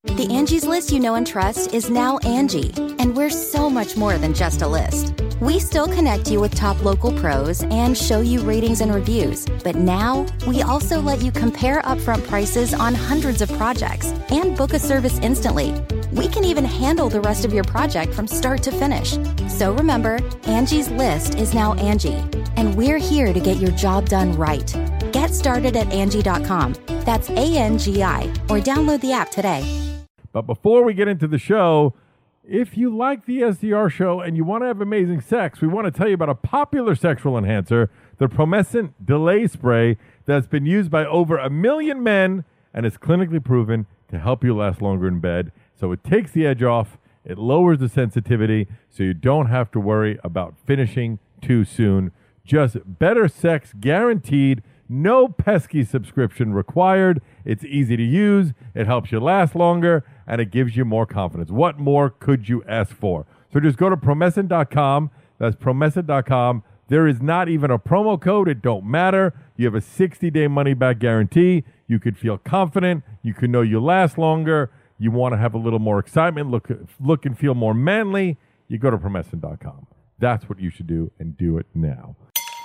The Angie's List you know and trust is now Angie, and we're so much more than just a list. We still connect you with top local pros and show you ratings and reviews, but now we also let you compare upfront prices on hundreds of projects and book a service instantly. We can even handle the rest of your project from start to finish. So remember, Angie's List is now Angie, and we're here to get your job done right. Get started at Angie.com. That's ANGI, or download the app today. But before we get into the show, if you like the SDR show and you want to have amazing sex, we want to tell you about a popular sexual enhancer, the Promescent Delay Spray, that's been used by over 1 million men and is clinically proven to help you last longer in bed. So it takes the edge off, it lowers the sensitivity, so you don't have to worry about finishing too soon. Just better sex guaranteed. No pesky subscription required. It's easy to use. It helps you last longer, and it gives you more confidence. What more could you ask for? So just go to Promescent.com. That's Promescent.com. There is not even a promo code. It don't matter. You have a 60-day money-back guarantee. You could feel confident. You can know you last longer. You want to have a little more excitement, look and feel more manly. You go to Promescent.com. That's what you should do, and do it now.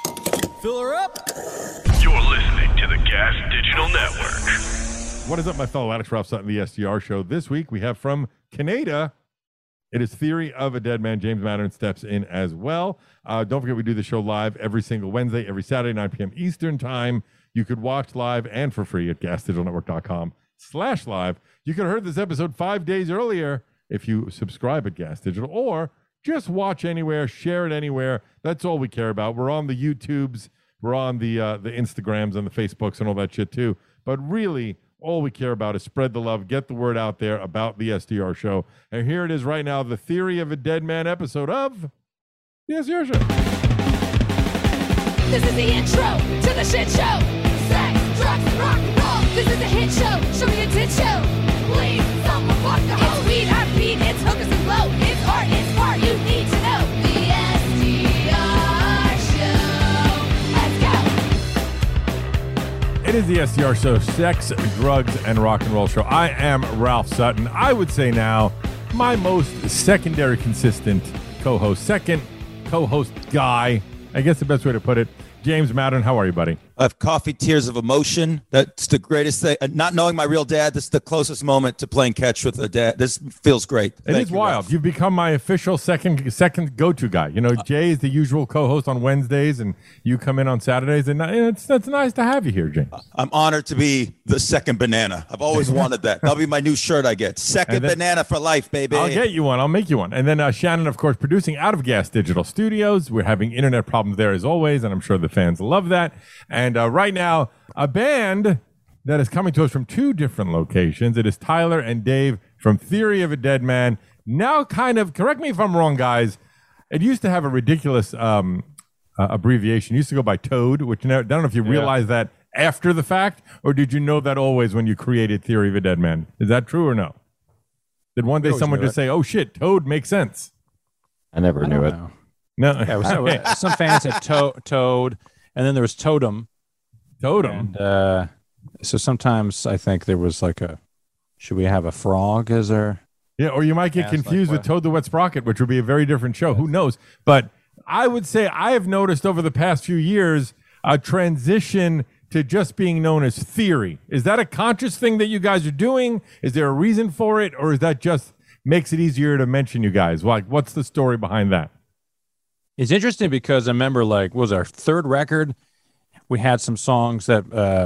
Fill her up. You're listening to the Gas Digital Network. What is up, my fellow addicts? Ralph Sutton, the SDR show. This week we have from Canada, it is Theory of a Dead Man. James Mattern steps in as well. Don't forget we do the show live every single Wednesday, every Saturday, 9 p.m. Eastern time. You could watch live and for free at gasdigitalnetwork.com/live. You could have heard this episode 5 days earlier if you subscribe at Gas Digital, or just watch anywhere, share it anywhere. That's all we care about. We're on the YouTubes, we're on the Instagrams and the Facebooks and all that shit too. But really, all we care about is spread the love, get the word out there about the SDR show. And here it is right now, the Theory of a Dead Man episode of the SDR show. This is the intro to the shit show. Sex, drugs, and rock and roll. This is a hit show. Show me a tit show. Please, someone walk the hole. It's weed, our beat, it's hookers and blow. It's art, you need to know. The SDR show. Let's go. It is the SDR show, sex, drugs, and rock and roll show. I am Ralph Sutton. I would say now my most secondary consistent co-host, second co-host guy. I guess the best way to put it. James Mattern, how are you, buddy? I have coffee tears of emotion. That's the greatest thing. Not knowing my real dad, this is the closest moment to playing catch with a dad. This feels great. It is wild. Ralph. You've become my official second go-to guy. You know, Jay is the usual co-host on Wednesdays, and you come in on Saturdays, and it's nice to have you here, James. I'm honored to be the second banana. I've always wanted that. That'll be my new shirt I get. Second banana for life, baby. I'll get you one. I'll make you one. And then Shannon, of course, producing out of Gas Digital Studios. We're having internet problems there as always, and I'm sure the fans love that. And right now, a band that is coming to us from two different locations. It is Tyler and Dave from Theory of a Dead Man. Now kind of, correct me if I'm wrong, guys, it used to have a ridiculous abbreviation. It used to go by Toad, which I don't know if you realize that after the fact, or did you know that always when you created Theory of a Dead Man? Is that true or no? Did one day someone just say, oh shit, Toad makes sense? I never knew it. No. Yeah, some fans had Toad, and then there was Totem. Totem. And, so sometimes I think there was like should we have a frog as our... Yeah, or you might get confused with Toad the Wet Sprocket, which would be a very different show. Who knows? But I would say I have noticed over the past few years a transition to just being known as Theory. Is that a conscious thing that you guys are doing? Is there a reason for it? Or is that just makes it easier to mention you guys? Like, what's the story behind that? It's interesting because I remember, like, what was our third record? We had some songs that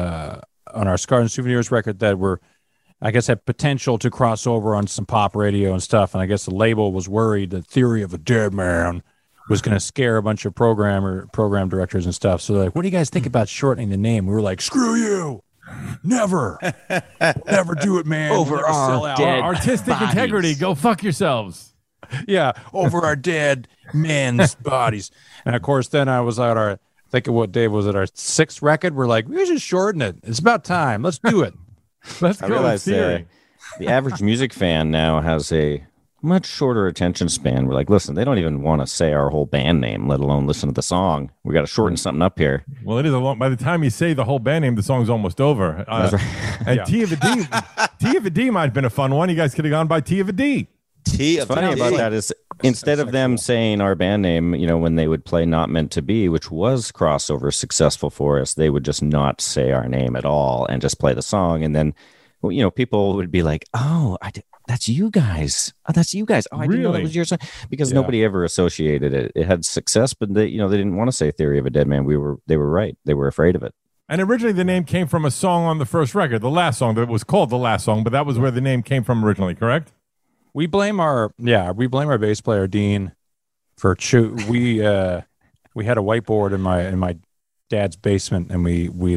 on our Scars and Souvenirs record that were, I guess, had potential to cross over on some pop radio and stuff. And I guess the label was worried that Theory of a Dead Man was going to scare a bunch of program directors and stuff. So they're like, what do you guys think about shortening the name? We were like, screw you. Never. Never do it, man. Over our dead artistic bodies. Integrity. Go fuck yourselves. Yeah, over our dead men's bodies. And of course, then I was at our, think of what Dave was at our sixth record. We're like, we should shorten it. It's about time. Let's do it. Let's I go. realize the average music fan now has a much shorter attention span. We're like, listen, they don't even want to say our whole band name, let alone listen to the song. We got to shorten something up here. Well, it is a long. By the time you say the whole band name, the song's almost over. That's right. And T of a D, T of a D might have been a fun one. You guys could have gone by T of a D. What's funny about that is instead of them saying our band name, when they would play Not Meant to Be, which was crossover successful for us, they would just not say our name at all and just play the song. And then, people would be like, oh, that's you guys. Oh, that's you guys. Oh, I didn't know that was your song. Because nobody ever associated it. It had success, but they didn't want to say Theory of a Dead Man. They were right. They were afraid of it. And originally the name came from a song on the first record, the last song that was called The Last Song, but that was where the name came from originally, correct? We blame our bass player Dean for we had a whiteboard in my dad's basement, and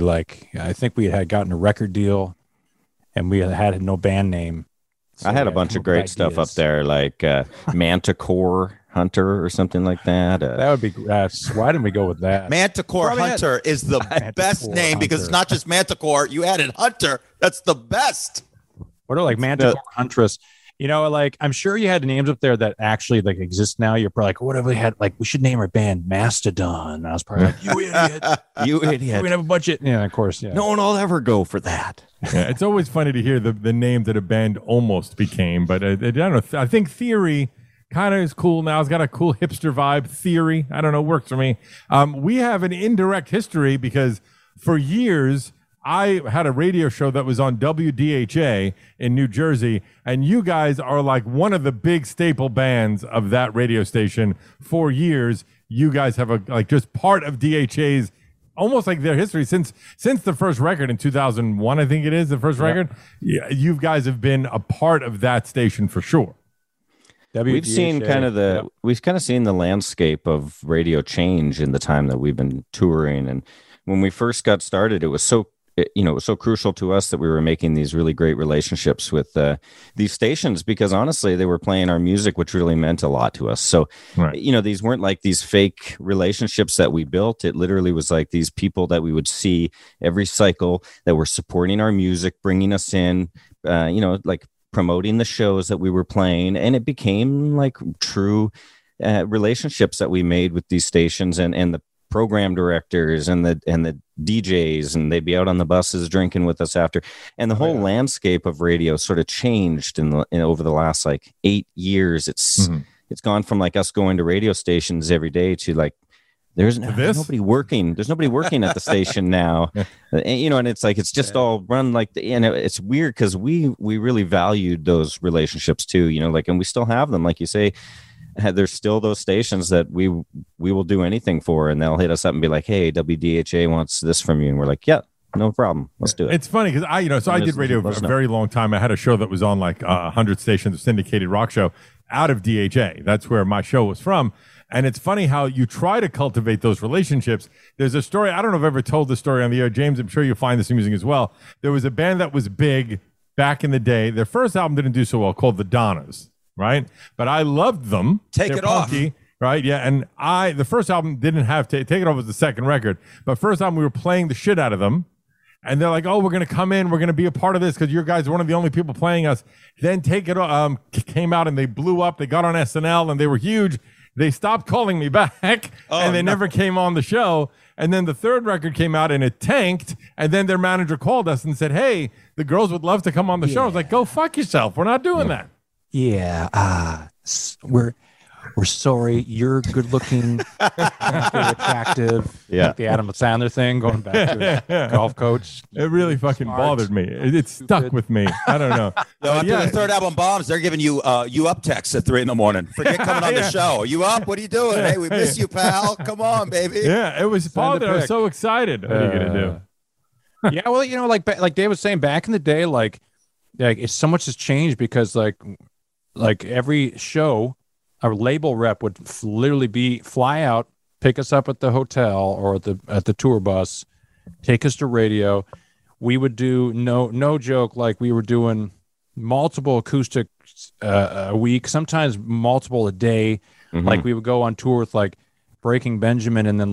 I think we had gotten a record deal, and we had no band name. So I had a bunch of great stuff up there, like Manticore Hunter or something like that. That would be. Why didn't we go with that? Manticore Probably Hunter is the best name because it's not just Manticore. You added Hunter. That's the best. What are like Manticore Huntress? I'm sure you had names up there that actually exist now. You're probably like, what have we had? Like, we should name our band Mastodon. And I was probably like, you idiot. You idiot. We have a budget. Yeah, of course. Yeah. No one will ever go for that. Yeah, it's always funny to hear the name that a band almost became. But I don't know. I think Theory kind of is cool now. It's got a cool hipster vibe. Theory. I don't know. Works for me. We have an indirect history because for years, I had a radio show that was on WDHA in New Jersey, and you guys are like one of the big staple bands of that radio station for years. You guys have just part of DHA's almost like their history since the first record in 2001, I think it is the first record. Yeah, you guys have been a part of that station for sure. We've seen we've kind of seen the landscape of radio change in the time that we've been touring, and when we first got started, it was so crucial to us that we were making these really great relationships with these stations because honestly, they were playing our music, which really meant a lot to us. So, these weren't like these fake relationships that we built. It literally was like these people that we would see every cycle that were supporting our music, bringing us in, promoting the shows that we were playing. And it became like true relationships that we made with these stations and the program directors and the DJs, and they'd be out on the buses drinking with us after. And the whole landscape of radio sort of changed over the last 8 years. It's gone from us going to radio stations every day to there's nobody working. There's nobody working at the station now, and it's just all run and it's weird because we really valued those relationships too, and we still have them, like you say. There's still those stations that we will do anything for, and they'll hit us up and be like, "Hey, WDHA wants this from you," and we're like, "Yeah, no problem, let's do it." It's funny because I did radio for a very long time. I had a show that was on 100 stations, a syndicated rock show out of DHA. That's where my show was from. And it's funny how you try to cultivate those relationships. There's a story, I don't know if I've ever told this story on the air. James, I'm sure you'll find this amusing as well. There was a band that was big back in the day. Their first album didn't do so well, called The Donnas. Right, but I loved them. They're punky, off, right? Yeah, and the first album didn't have Take It Off was the second record, but first album we were playing the shit out of them, and they're like, "Oh, we're gonna come in, we're gonna be a part of this because your guys are one of the only people playing us." Then Take It Off came out and they blew up. They got on SNL and they were huge. They stopped calling me back, and they never came on the show. And then the third record came out and it tanked. And then their manager called us and said, "Hey, the girls would love to come on the show." I was like, "Go fuck yourself. We're not doing that." Yeah, we're sorry. You're good looking, attractive. Yeah, like the Adam Sandler thing, going back to golf coach. It really fucking bothered me. It stuck with me. I don't know. After the third album bombs, they're giving you up texts at 3 a.m. Forget coming on the show. Are you up? What are you doing? Hey, we miss you, pal. Come on, baby. Yeah, it was bothered. I was so excited. What are you gonna do? Yeah, well, like Dave was saying, back in the day, like so much has changed because like every show, our label rep would literally fly out, pick us up at the hotel or at the tour bus, take us to radio. We would do no joke, like we were doing multiple acoustics a week, sometimes multiple a day. Mm-hmm. Like we would go on tour with Breaking Benjamin, and then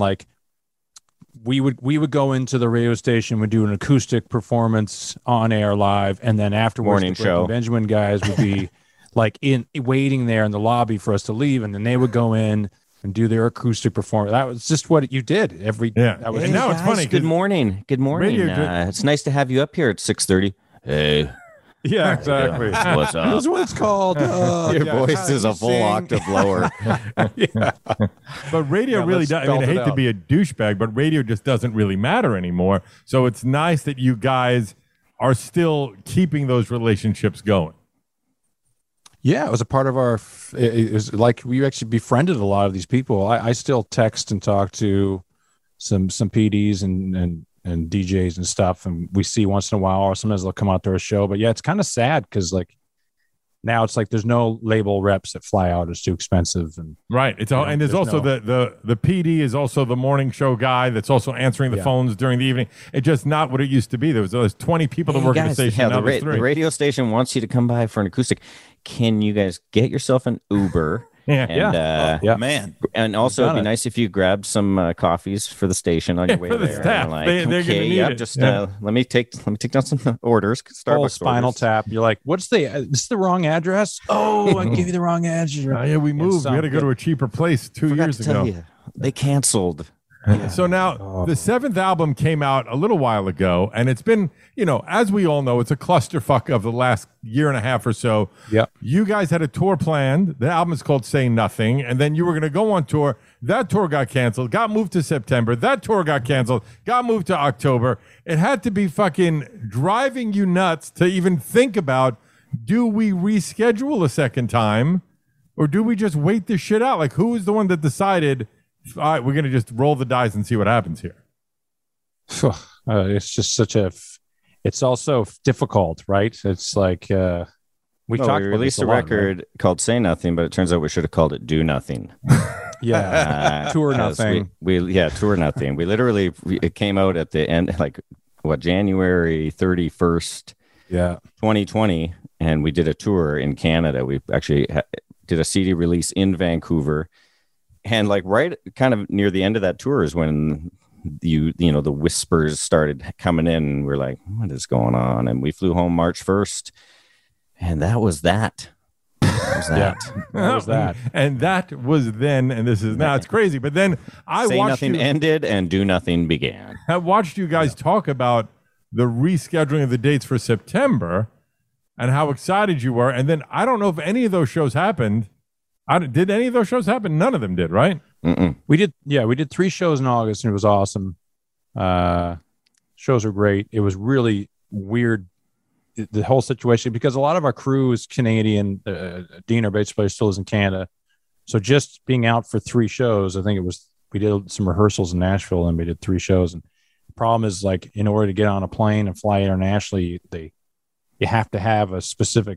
we would go into the radio station, would do an acoustic performance on air live, and then afterwards morning the Breaking show. Benjamin guys would be like in waiting there in the lobby for us to leave, and then they would go in and do their acoustic performance. That was just what you did every. Yeah. That was, And now it's funny. Good morning. Good morning. It's nice to have you up here at 6:30. Hey. yeah, exactly. What's up? That's what it's called. Your voice is a full octave lower. But radio really does. I mean, I hate to be a douchebag, but radio just doesn't really matter anymore. So it's nice that you guys are still keeping those relationships going. Yeah, it was a part of our. It was like we actually befriended a lot of these people. I still text and talk to some PDs and DJs and stuff, and we see once in a while, or sometimes they'll come out to our show. But yeah, it's kind of sad because like now it's like there's no label reps that fly out. It's too expensive, and right. It's all, and there's also the PD is also the morning show guy that's also answering the phones during the evening. It's just not what it used to be. There was 20 people that work at the station. Now there's 3. The radio station wants you to come by for an acoustic. Can you guys get yourself an Uber? Man. And also, it'd be nice if you grabbed some coffees for the station on your way for the there. staff. Like, They're gonna need it. Just let me take down some orders. Starbucks Spinal orders. Tap. You're like, what's this is the wrong address? Oh, I gave you the wrong address. Yeah, we moved. We had to go to a cheaper place 2 years ago. They canceled. So now the 7th album came out a little while ago, and it's been, as we all know, it's a clusterfuck of the last year and a half or so. Yep. You guys had a tour planned. The album is called Say Nothing, and then you were going to go on tour. That tour got canceled, got moved to September. That tour got canceled, got moved to October. It had to be fucking driving you nuts to even think about, do we reschedule a second time, or do we just wait this shit out? Like, who was the one that decided, all right, we're going to just roll the dice and see what happens here? It's just it's also difficult, right? It's like we released a record called Say Nothing, but it turns out we should have called it Do Nothing. Tour Nothing. Tour Nothing. We literally, it came out at the end, January 31st, 2020, and we did a tour in Canada. We actually did a CD release in Vancouver. And right kind of near the end of that tour is when the whispers started coming in, and we're like, what is going on? And we flew home March 1st, and that was that. That was that. And that was then, and this is now. It's crazy. But then Say Nothing ended and Do Nothing began. I watched you guys talk about the rescheduling of the dates for September and how excited you were. And then I don't know if any of those shows happened. Did any of those shows happen? None of them did, right? Mm-mm. We did. Yeah, we did 3 shows in August, and it was awesome. Shows are great. It was really weird, the whole situation, because a lot of our crew is Canadian. Dean, our bass player, still is in Canada. So just being out for 3 shows, I think we did some rehearsals in Nashville, and we did 3 shows. And the problem is, in order to get on a plane and fly internationally, you have to have a specific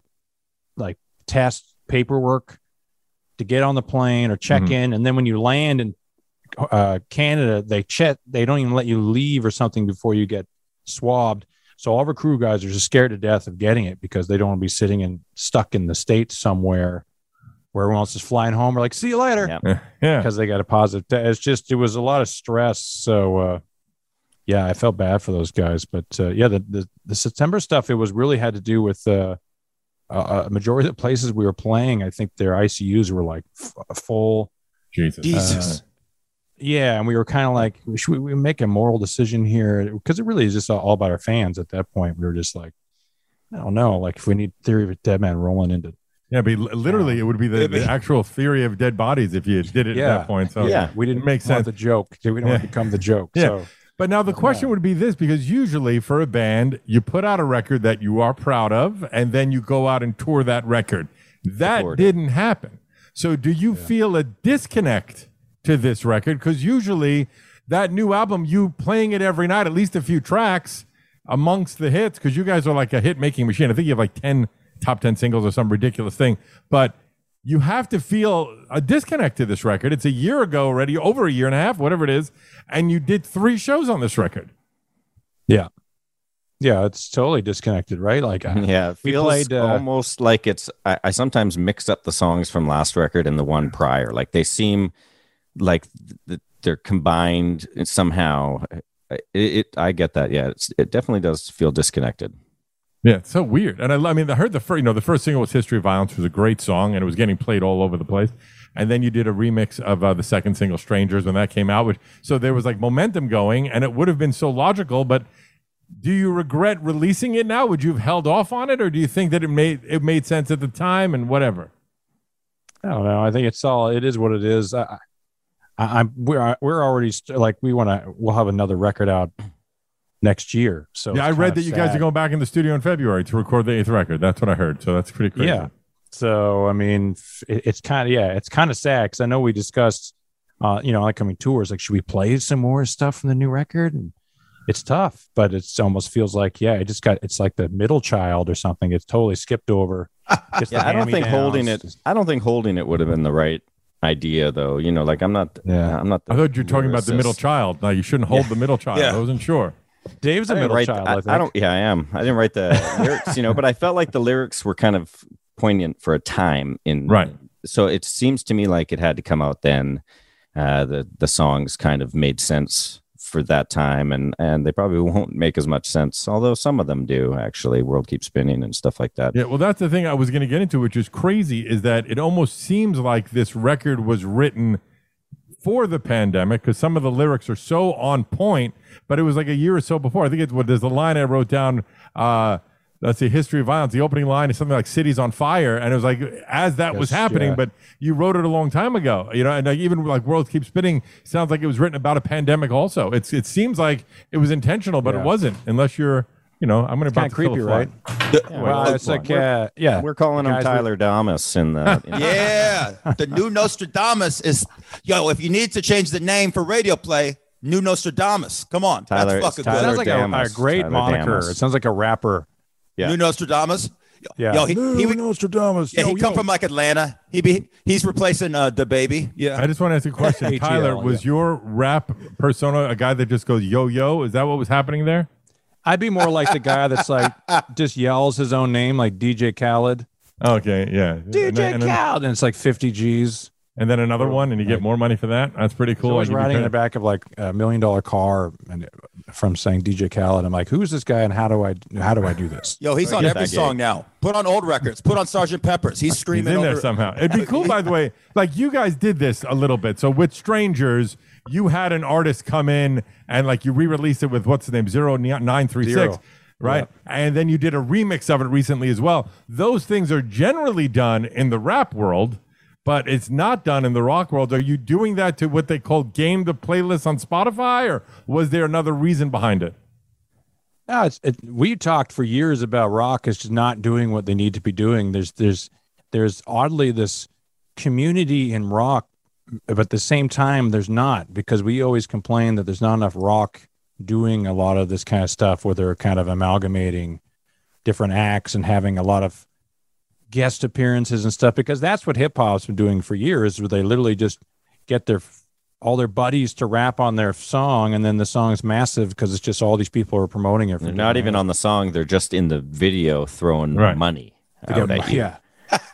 test paperwork to get on the plane or check in. And then when you land in Canada, they don't even let you leave or something before you get swabbed. So all of our crew guys are just scared to death of getting it because they don't want to be sitting and stuck in the States somewhere where everyone else is flying home. We're like, see you later. Because they got a positive test. It was a lot of stress. So I felt bad for those guys. But the September stuff, it was really had to do with a majority of the places we were playing. I think their ICUs were full. Jesus. And we were kind of like, should we make a moral decision here? Because it really is just all about our fans at that point. We were just like, I don't know, if we need Theory of a Dead Man rolling into. Yeah, but literally, it would be the actual theory of dead bodies if you did it at that point. So we didn't make sense. The joke. We don't want to become the joke. Yeah. So. But now the question would be this, because usually for a band, you put out a record that you are proud of, and then you go out and tour that record. That didn't happen. So do you feel a disconnect to this record? Because usually that new album, you playing it every night, at least a few tracks amongst the hits, because you guys are like a hit-making machine. I think you have 10 top 10 singles or some ridiculous thing. But you have to feel a disconnect to this record. It's a year ago already, over a year and a half, whatever it is, and you did 3 shows on this record. Yeah, it's totally disconnected, right? It feels almost like it's. I sometimes mix up the songs from last record and the one prior. They seem like they're combined somehow. I get that. Yeah, it definitely does feel disconnected. Yeah, it's so weird. And I mean, I heard the first single was "History of Violence," which was a great song, and it was getting played all over the place. And then you did a remix of the second single, "Strangers," when that came out. So there was like momentum going, and it would have been so logical. But do you regret releasing it now? Would you have held off on it, or do you think that it made sense at the time and whatever? I don't know. I think it is what it is. We're already we'll have another record out next year. So yeah, I read that you guys are going back in the studio in February to record the 8th record. That's what I heard. So that's pretty crazy. Yeah. So I mean, it's kind of sad because I know we discussed, upcoming tours. Like, should we play some more stuff from the new record? And it's tough, but it almost feels like it's like the middle child or something. It's totally skipped over. I don't think holding it would have been the right idea, though. I'm not. I thought you were talking about the middle child. No, you shouldn't hold the middle child. I wasn't sure. Dave's a middle child. I think. I am. I didn't write the lyrics, but I felt like the lyrics were kind of poignant for a time right. So it seems to me like it had to come out then. The songs kind of made sense for that time, and they probably won't make as much sense, although some of them do actually. World Keeps Spinning and stuff like that. Yeah, well, that's the thing I was going to get into, which is crazy, is that it almost seems like this record was written for the pandemic because some of the lyrics are so on point, but it was like a year or so before. I think there's a line I wrote down, let's see, "History of Violence." The opening line is something like "Cities on Fire," and it was like as that was happening, but you wrote it a long time ago, and like, even like "World Keeps Spinning" sounds like it was written about a pandemic. Also, it seems like it was intentional, but it wasn't, unless you're. I'm going to kind of creepy, right? Well, it's like, we're calling him Tyler Damas in the. The new Nostradamus is, if you need to change the name for radio play, new Nostradamus. Come on, Tyler, that's fucking Tyler good. Sounds like a great moniker. Damas. It sounds like a rapper. Yeah. New Nostradamus. Yeah, he Nostradamus. Yeah, he come from like Atlanta. He's replacing the baby. Yeah. I just want to ask a question, Tyler. Was your rap persona a guy that just goes yo yo? Is that what was happening there? I'd be more like the guy that's like just yells his own name, like DJ Khaled. Okay, yeah. DJ Khaled, and it's like 50 G's. And then another one, and you get more money for that. That's pretty cool. So I was riding in the back of like $1 million car, and from saying DJ Khaled, I'm like, who's this guy, and how do I do this? Yo, he's on every song now. Put on old records. Put on Sgt. Pepper's. He's screaming. He's in there somehow. It'd be cool, by the way. Like you guys did this a little bit. So with Strangers, you had an artist come in and like you re-released it with what's the name, 0936. Right. Yeah. And then you did a remix of it recently as well. Those things are generally done in the rap world, but it's not done in the rock world. Are you doing that to what they call game the playlist on Spotify, or was there another reason behind it? No, we talked for years about rock is just not doing what they need to be doing. There's oddly this community in rock, but at the same time, there's not, because we always complain that there's not enough rock doing a lot of this kind of stuff where they're kind of amalgamating different acts and having a lot of guest appearances and stuff, because that's what hip hop's been doing for years, where they literally just get all their buddies to rap on their song, and then the song's massive because it's just all these people are promoting it. They're not even on the song; they're just in the video throwing money out at you. Yeah.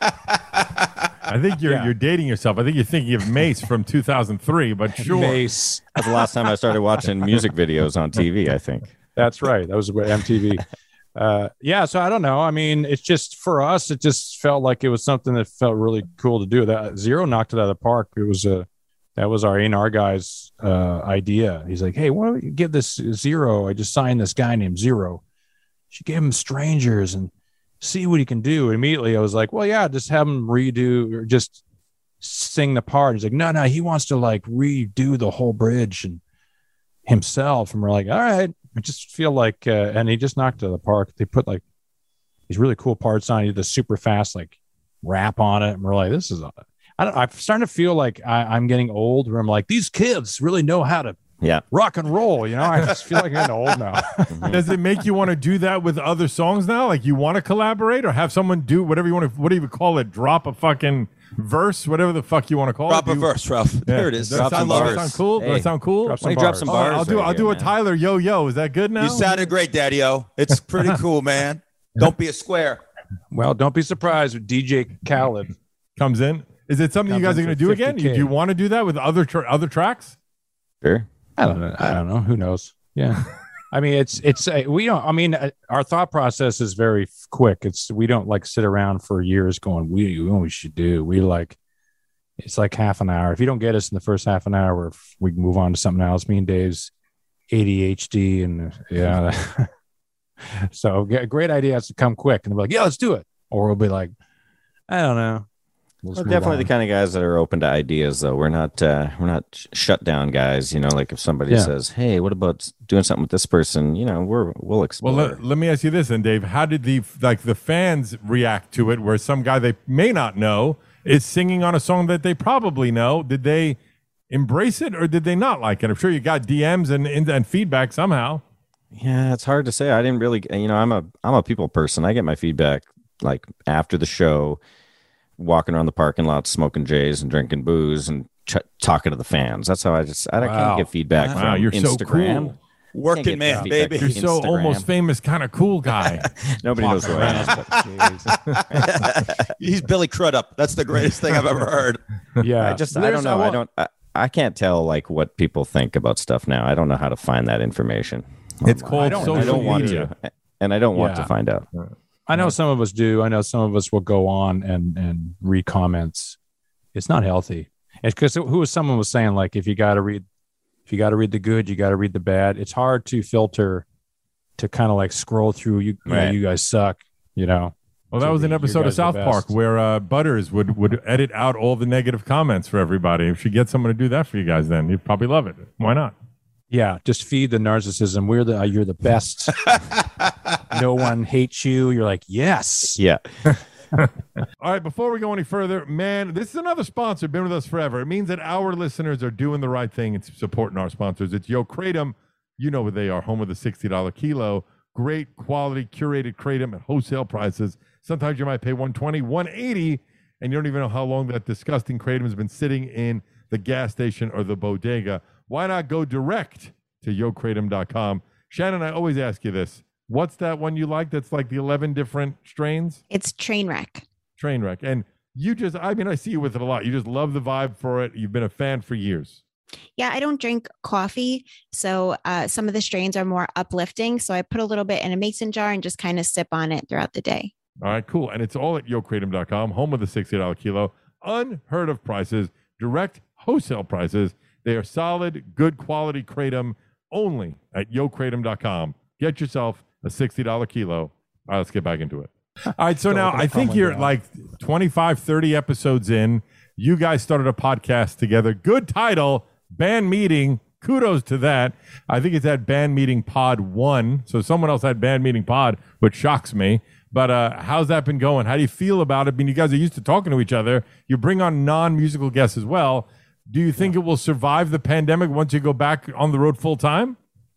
I think you're dating yourself. I think you're thinking of Mace from 2003, but sure. Mace. That's the last time I started watching music videos on TV, I think. That's right. That was MTV. So I don't know. I mean, it's just, for us, it just felt like it was something that felt really cool to do. That Zero knocked it out of the park. That was our A&R guy's idea. He's like, hey, why don't you give this Zero? I just signed this guy named Zero. She gave him Strangers and see what he can do. Immediately, I was like, well, yeah, just have him redo or just sing the part. He's like, no, he wants to like redo the whole bridge and himself. And we're like, all right. I just feel like, and he just knocked it out of the park. They put like these really cool parts on. He did the super fast like rap on it, and we're like, this is. I'm starting to feel like I'm getting old, where I'm like, these kids really know how to rock and roll. I just feel like I'm getting old now. Does it make you want to do that with other songs now? Like you want to collaborate or have someone do whatever you want to, what do you call it? Drop a fucking verse, whatever the fuck you want to call Drop it. a verse, Ralph. There it is. Does that sound cool? Hey. Does that sound cool? Drop some bars. I'll do a Tyler yo-yo. Is that good now? You sounded great, Daddy-O. It's pretty cool, man. Don't be a square. Well, don't be surprised when DJ Khaled comes in. Is it something you guys are going to do again? Do you want to do that with other tracks? Sure. I don't know. Who knows? Yeah. I mean, we don't. I mean, our thought process is very quick. We don't like sit around for years going, we should do. It's like half an hour. If you don't get us in the first half an hour, we move on to something else. Me and Dave's ADHD and yeah. So great idea has to come quick, and they'll be like, yeah, let's do it. Or we'll be like, I don't know. We're definitely the kind of guys that are open to ideas, though. We're not shut down guys. Like if somebody says, "Hey, what about doing something with this person?" We'll explore. Well, let me ask you this, then, Dave. How did the fans react to it? Where some guy they may not know is singing on a song that they probably know. Did they embrace it or did they not like it? I'm sure you got DMs and feedback somehow. Yeah, it's hard to say. I didn't really. I'm a people person. I get my feedback like after the show. Walking around the parking lot, smoking J's and drinking booze and talking to the fans. That's how I can't get feedback from you're Instagram. So cool. Working man, baby. You're so Instagram. Almost famous kind of cool guy. Nobody knows who I am. He's Billy Crudup. That's the greatest thing I've ever heard. Yeah. I don't know. I can't tell like what people think about stuff now. I don't know how to find that information. It's called social media. I don't want to. And I don't want to find out. I know some of us do. I know some of us will go on and read comments. It's not healthy. It's because someone was saying like if you got to read the good, you got to read the bad. It's hard to filter, to kind of like scroll through. You guys suck. Well, that was an episode of South Park where Butters would edit out all the negative comments for everybody. If you get someone to do that for you guys, then you'd probably love it. Why not? Yeah, just feed the narcissism. You're the best. No one hates you. You're like, yes. Yeah. All right, before we go any further, man, this is another sponsor, been with us forever. It means that our listeners are doing the right thing and supporting our sponsors. It's Yo Kratom. You know who they are, home of the $60 kilo. Great quality, curated Kratom at wholesale prices. Sometimes you might pay $120, $180, and you don't even know how long that disgusting Kratom has been sitting in the gas station or the bodega. Why not go direct to YoKratom.com? Shannon, I always ask you this. What's that one you like that's like the 11 different strains? It's Trainwreck. Trainwreck. And you just, I see you with it a lot. You just love the vibe for it. You've been a fan for years. Yeah, I don't drink coffee. So some of the strains are more uplifting. So I put a little bit in a mason jar and just kind of sip on it throughout the day. All right, cool. And it's all at YoKratom.com, home of the $60 kilo. Unheard of prices, direct wholesale prices. They are solid, good quality Kratom only at YoKratom.com. Get yourself a $60 kilo. All right, let's get back into it. All right, so now I think you're like 25, 30 episodes in. You guys started a podcast together. Good title, Band Meeting. Kudos to that. I think it's at Band Meeting Pod 1. So someone else had Band Meeting Pod, which shocks me. But how's that been going? How do you feel about it? I mean, you guys are used to talking to each other. You bring on non-musical guests as well. Do you think it will survive the pandemic once you go back on the road full time?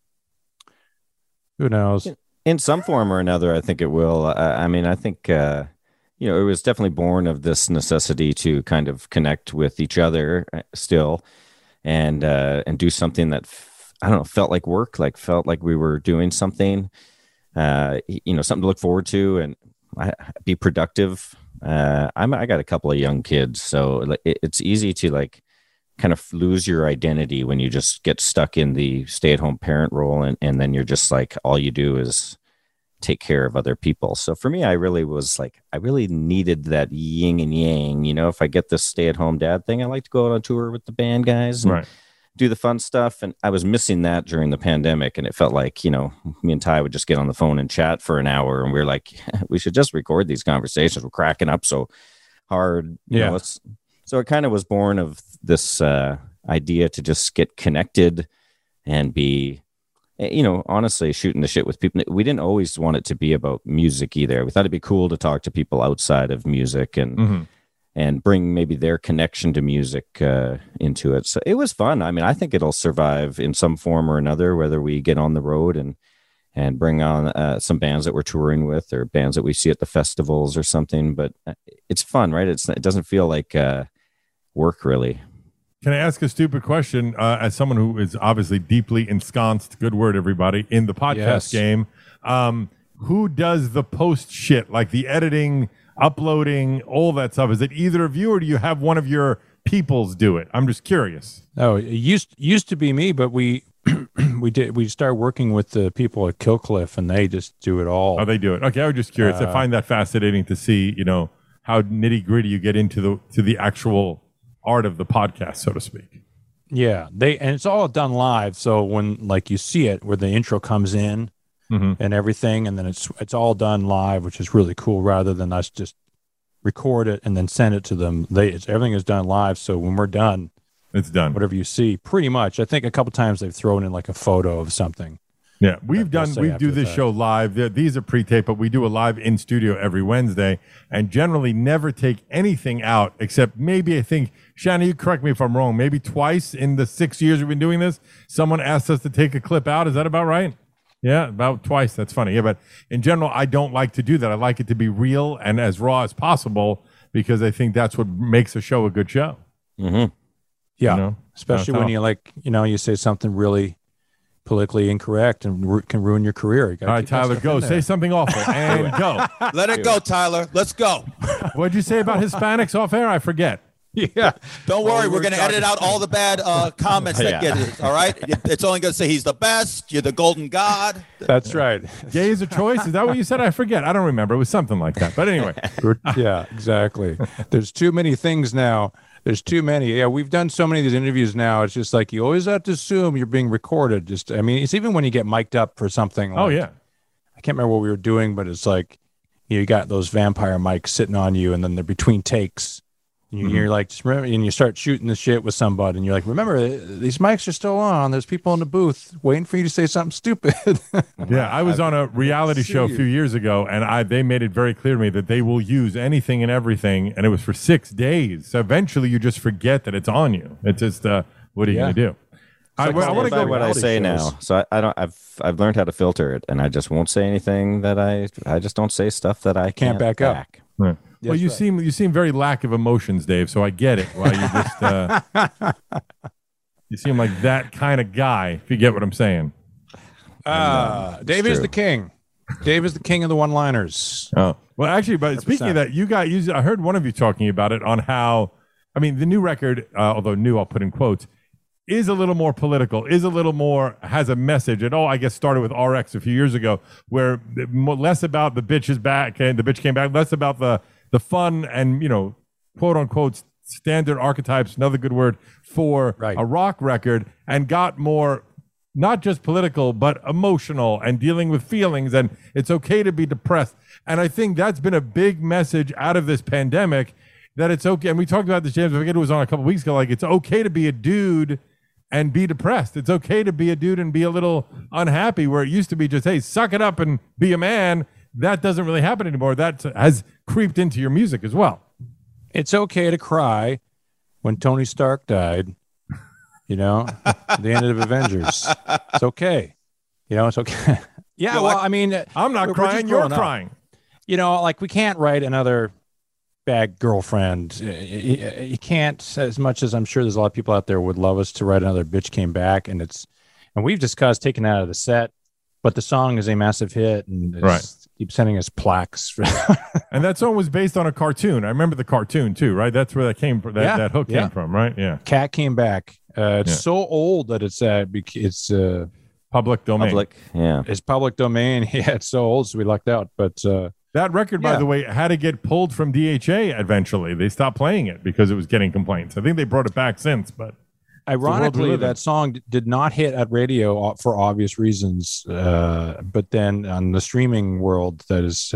Who knows? In some form or another, I think it will. I think, it was definitely born of this necessity to kind of connect with each other still and do something that, felt like work, felt like we were doing something, something to look forward to and be productive. I got a couple of young kids, so it's easy to kind of lose your identity when you just get stuck in the stay-at-home parent role and then you're just all you do is take care of other people. So for me, I really needed that yin and yang. If I get this stay-at-home dad thing, I like to go out on tour with the band guys and do the fun stuff. And I was missing that during the pandemic. And it felt like, me and Ty would just get on the phone and chat for an hour. And we were like, we should just record these conversations. We're cracking up so hard. So it kind of was born of this idea to just get connected and be, honestly shooting the shit with people. We didn't always want it to be about music either. We thought it'd be cool to talk to people outside of music and bring maybe their connection to music into it. So it was fun. I mean, I think it'll survive in some form or another, whether we get on the road and bring on some bands that we're touring with or bands that we see at the festivals or something. But it's fun, right? It doesn't feel like work really. Can I ask a stupid question? As someone who is obviously deeply ensconced, good word everybody, in the podcast game, who does the post shit, like the editing, uploading, all that stuff? Is it either of you or do you have one of your peoples do it? I'm just curious. Oh, it used to be me, but we we started working with the people at Killcliff, and they just do it all. Oh, they do it. Okay, I was just curious. I find that fascinating to see, how nitty gritty you get into the actual art of the podcast, so to speak. Yeah, and it's all done live. So when like you see it, where the intro comes in and everything, and then it's all done live, which is really cool. Rather than us just record it and then send it to them, everything is done live. So when we're done, it's done. Whatever you see, pretty much. I think a couple times they've thrown in like a photo of something. Yeah, we do this show live. These are pre-taped, but we do a live in studio every Wednesday, and generally never take anything out except maybe, I think, Shannon, you correct me if I'm wrong, maybe twice in the 6 years we've been doing this, someone asked us to take a clip out. Is that about right? Yeah, about twice. That's funny. Yeah, but in general, I don't like to do that. I like it to be real and as raw as possible because I think that's what makes a show a good show. Mm-hmm. Yeah, especially when you say something really politically incorrect and can ruin your career. All right, Tyler, go. Say something awful and go. Let it go, Tyler. Let's go. What'd you say about Hispanics off air? I forget. Yeah. Don't worry. We're going to edit out all the bad comments that get it. All right. It's only going to say he's the best. You're the golden god. That's right. Gay is a choice. Is that what you said? I forget. I don't remember. It was something like that. But anyway. Yeah, exactly. There's too many things now. There's too many. Yeah, we've done so many of these interviews now. It's just like you always have to assume you're being recorded. It's even when you get mic'd up for something. Like, oh, yeah. I can't remember what we were doing, but it's like you got those vampire mics sitting on you, and then they're between takes. And you're like, just remember, and you start shooting the shit with somebody, and you're like, remember, these mics are still on. There's people in the booth waiting for you to say something stupid. Yeah, I was on a reality show a few years ago, and they made it very clear to me that they will use anything and everything, and it was for 6 days. So eventually, you just forget that it's on you. It's just, what are you going to do? I want to go what I say now. So I've learned how to filter it, and I just won't say anything that I just don't say stuff that I can't back up. Right. Well, you seem very lack of emotions, Dave. So I get it. Why you just you seem like that kind of guy. If you get what I'm saying. Dave is the king. Dave is the king of the one-liners. Oh well, actually, but 100%. Speaking of that, I heard one of you talking about it on how, the new record, although new, I'll put in quotes, is a little more political, has a message. It all, I guess, started with RX a few years ago, where less about the bitch is back and the bitch came back, less about the fun and, quote unquote, standard archetypes, another good word for a rock record, and got more, not just political, but emotional and dealing with feelings. And it's okay to be depressed. And I think that's been a big message out of this pandemic, that it's okay. And we talked about this, James, I forget it was on a couple weeks ago, like it's okay to be a dude and be depressed. It's okay to be a dude and be a little unhappy, where it used to be just, hey, suck it up and be a man. That doesn't really happen anymore. That has creeped into your music as well. It's okay to cry when Tony Stark died, the end of Avengers. It's okay. It's okay. Yeah, I'm not crying, you're crying. We can't write another bad girlfriend. You can't, as much as I'm sure there's a lot of people out there would love us to write another bitch came back, and we've discussed taking it out of the set, but the song is a massive hit, and keep sending us plaques. And that song was based on a cartoon. I remember the cartoon too, right? That's where that came from. That hook came from, right? Yeah. Cat came back. It's so old that it's public domain. It's public domain. Yeah, it's so old, so we lucked out. But that record, by the way, had to get pulled from DHA eventually. They stopped playing it because it was getting complaints. I think they brought it back since, but ironically, that song did not hit at radio for obvious reasons. But then on the streaming world, that's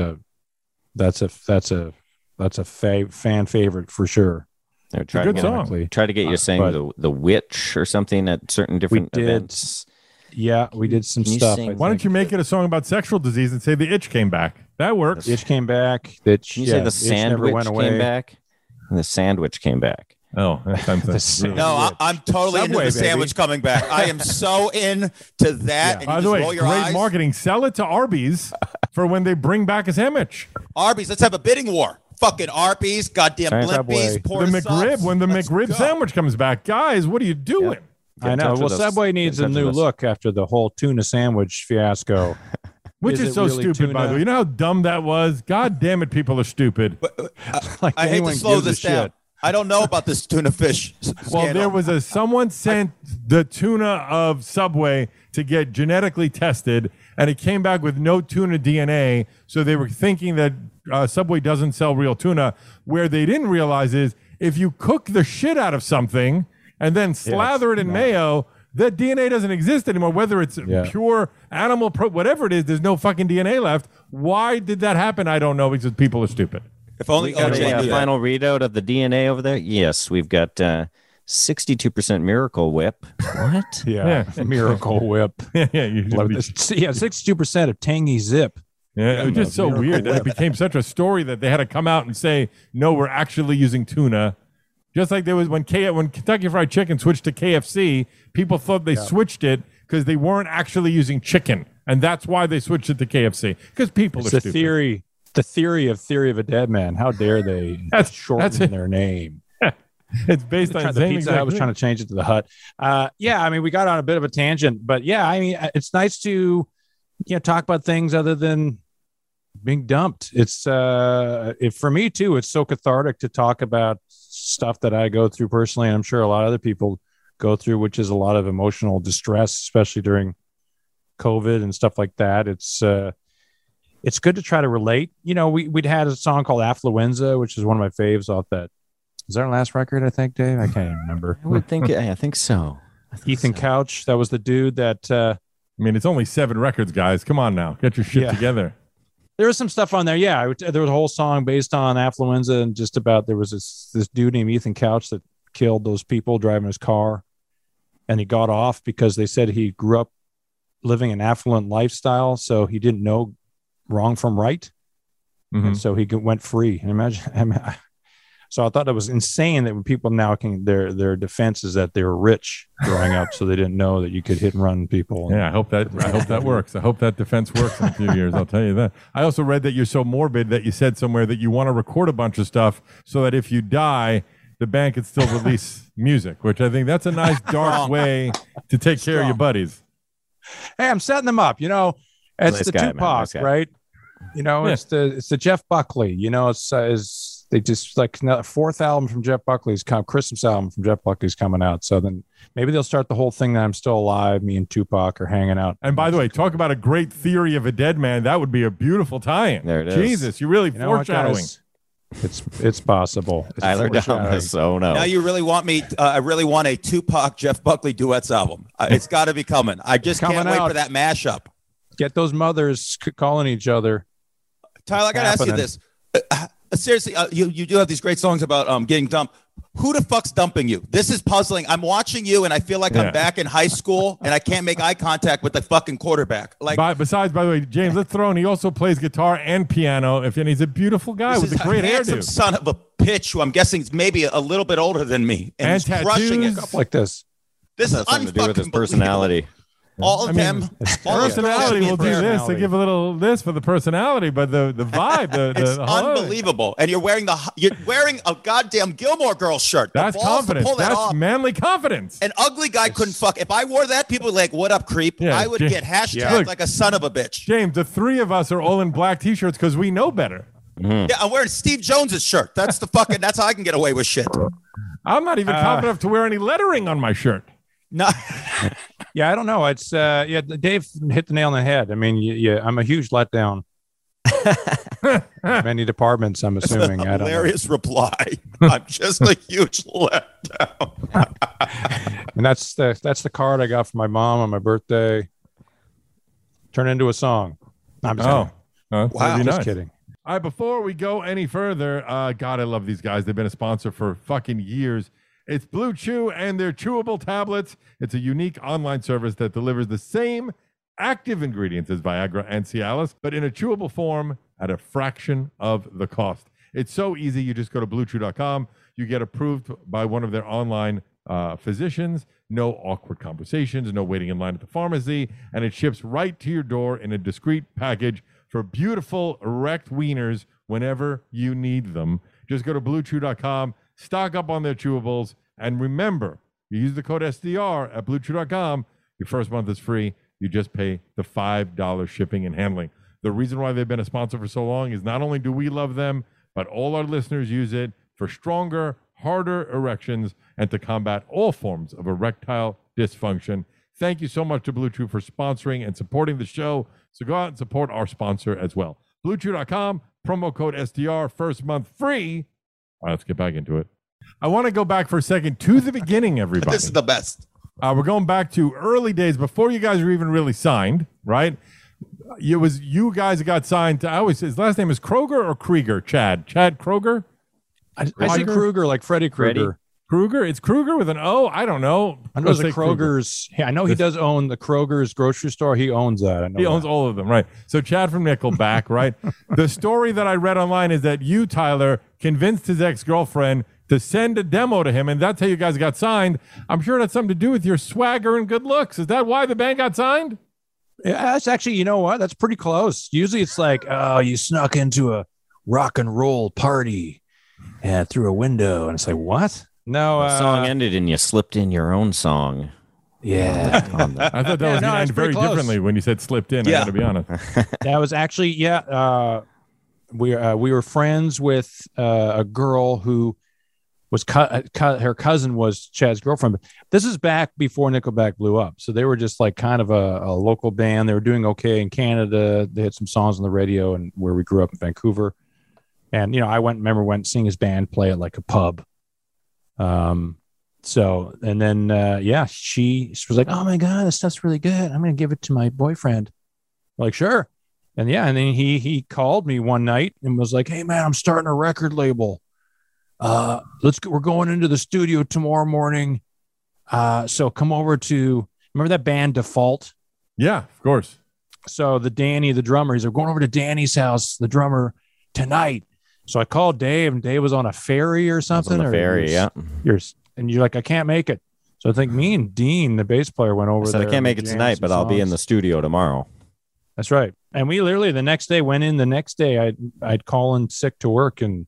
a fan favorite for sure. It's a good song. Try to get you saying the witch or something at certain different events. Yeah, we did some stuff. Why don't you make it a song about sexual disease and say the itch came back? That works. The itch came back. Can you say the sandwich came back? And the sandwich came back. Oh, no, I'm totally into the sandwich coming back. I am so into that. Yeah. By the way, great marketing. Sell it to Arby's for when they bring back a sandwich. Arby's, let's have a bidding war. Fucking Arby's, goddamn Blimpies, the McRib. When the McRib sandwich comes back, guys, what are you doing? I know. Well, Subway needs a new look after the whole tuna sandwich fiasco. Which is so really stupid, by the way. You know how dumb that was? God damn it, people are stupid. I hate to slow this down. I don't know about this tuna fish scandal. Well, there was someone sent the tuna of Subway to get genetically tested, and it came back with no tuna DNA. So they were thinking that Subway doesn't sell real tuna. Where they didn't realize is if you cook the shit out of something and then slather it in mayo, that DNA doesn't exist anymore. Whether it's pure animal, whatever it is, there's no fucking DNA left. Why did that happen? I don't know, because people are stupid. If only we got a final readout of the DNA over there. Yes, we've got 62% Miracle Whip. What? Miracle Whip. Yeah, 62% of Tangy Zip. Yeah, it was just so weird that it became such a story that they had to come out and say, no, we're actually using tuna. Just like there was when Kentucky Fried Chicken switched to KFC, people thought they switched it because they weren't actually using chicken. And that's why they switched it to KFC, because people are stupid. The theory of a Dead Man. How dare they shorten their name? It's based on the Pizza Hut was trying to change it to the Hut. I mean, we got on a bit of a tangent, but I mean, it's nice to talk about things other than being dumped. It's for me too. It's so cathartic to talk about stuff that I go through personally, and I'm sure a lot of other people go through, which is a lot of emotional distress, especially during COVID and stuff like that. It's good to try to relate. We'd had a song called Affluenza, which is one of my faves off that. Is that our last record, I think, Dave? I can't even remember. I think so. Ethan Couch, that was the dude that... I mean, it's only 7 records, guys. Come on now. Get your shit together. There was some stuff on there. Yeah, there was a whole song based on Affluenza and just about there was this dude named Ethan Couch that killed those people driving his car. And he got off because they said he grew up living an affluent lifestyle, so he didn't know wrong from right. Mm-hmm. And so he went free. And imagine... So I thought it was insane that when people now their defense is that they were rich growing up, so they didn't know that you could hit and run people. Yeah, I hope that works. I hope that defense works in a few years. I'll tell you that. I also read that you're so morbid that you said somewhere that you want to record a bunch of stuff so that if you die, the band can still release music, which I think that's a nice dark way to take care of your buddies. Hey, I'm setting them up. It's nice the guy, Tupac, right? It's the Jeff Buckley. It's they just like a 4th album from Jeff Buckley's Christmas album from Jeff Buckley's coming out. So then maybe they'll start the whole thing that I'm still alive. Me and Tupac are hanging out. And by the way, talk about a great theory of a dead man. That would be a beautiful tie-in. There it is. Jesus, you're really foreshadowing. It's possible. Tyler Thomas. Oh no. Now you really want me? I really want a Tupac Jeff Buckley duets album. It's got to be coming. I just can't wait for that mashup. Get those mothers calling each other. Tyler, I got to ask you this. Seriously, you do have these great songs about getting dumped. Who the fuck's dumping you? This is puzzling. I'm watching you, and I feel like I'm back in high school, and I can't make eye contact with the fucking quarterback. Besides, by the way, James, let's throw in. He also plays guitar and piano, and he's a beautiful guy with a great hairdo. Son of a bitch, who I'm guessing is maybe a little bit older than me, and he's crushing it up like this. This is something to do with his personality. All of them. Personality will do this. They give a little this for the personality, but the vibe, it's unbelievable. And you're wearing a goddamn Gilmore Girls shirt. That's confidence. That's manly confidence. An ugly guy couldn't fuck. If I wore that, people would like, "What up, creep?" I would get hashtagged like a son of a bitch. James, the 3 of us are all in black T-shirts because we know better. Mm-hmm. Yeah, I'm wearing Steve Jones's shirt. That's that's how I can get away with shit. I'm not even confident enough to wear any lettering on my shirt. No. Yeah, I don't know. It's Dave hit the nail on the head. I mean, I'm a huge letdown. Many departments, I'm assuming. That's a hilarious reply. I'm just a huge letdown. And that's the card I got from my mom on my birthday. Turn into a song. I'm just wow. Just kidding. All right, before we go any further, God, I love these guys. They've been a sponsor for fucking years. It's Blue Chew and their chewable tablets. It's a unique online service that delivers the same active ingredients as Viagra and Cialis, but in a chewable form at a fraction of the cost. It's so easy. You just go to BlueChew.com. You get approved by one of their online physicians. No awkward conversations, no waiting in line at the pharmacy, and it ships right to your door in a discreet package for beautiful erect wieners whenever you need them. Just go to BlueChew.com. Stock up on their chewables, and remember, you use the code SDR at BlueChew.com. Your first month is free. You just pay the $5 shipping and handling. The reason why they've been a sponsor for so long is not only do we love them, but all our listeners use it for stronger, harder erections and to combat all forms of erectile dysfunction. Thank you so much to Blue Chew for sponsoring and supporting the show. So go out and support our sponsor as well. BlueChew.com, promo code SDR, first month free. All right, let's get back into it. I want to go back for a second to the beginning, everybody. This is the best. We're going back to early days before you guys were even really signed, right? It was you guys that got signed to, I always say, his last name is Kroger or Krieger? Chad Kroger? I say Kruger like Freddy Krueger. Kruger? It's Kruger with an O? I don't know. I know the Kroger's. Yeah, I know he does own the Kroger's grocery store. He owns that. I know he owns all of them, right? So Chad from Nickelback, right? The story that I read online is that you, Tyler, convinced his ex-girlfriend to send a demo to him, and that's how you guys got signed. I'm sure that's something to do with your swagger and good looks. Is that why the band got signed? Yeah, that's actually, you know what? That's pretty close. Usually it's like, oh, you snuck into a rock and roll party and through a window. And it's like, what? No. The song ended and you slipped in your own song. Yeah. I thought that was going to end very differently when you said slipped in. I got to be honest. That was actually, we were friends with a girl who was her cousin was Chad's girlfriend. But this is back before Nickelback blew up. So they were just like kind of a local band. They were doing okay in Canada. They had some songs on the radio and where we grew up in Vancouver. And, I went seeing his band play at like a pub. So, and then, she was like, oh my God, this stuff's really good. I'm going to give it to my boyfriend. I'm like, sure. And and then he called me one night and was like, hey man, I'm starting a record label. We're going into the studio tomorrow morning. So come over to, remember that band Default? Yeah, of course. So the drummer, he's like, going over to Danny's house, the drummer, tonight. So I called Dave, and Dave was on a ferry or something. On a ferry, yeah. And you're like, I can't make it. So I think me and Dean, the bass player, went over there. I can't make it tonight, but I'll be in the studio tomorrow. That's right. And we literally the next day, I'd call in sick to work and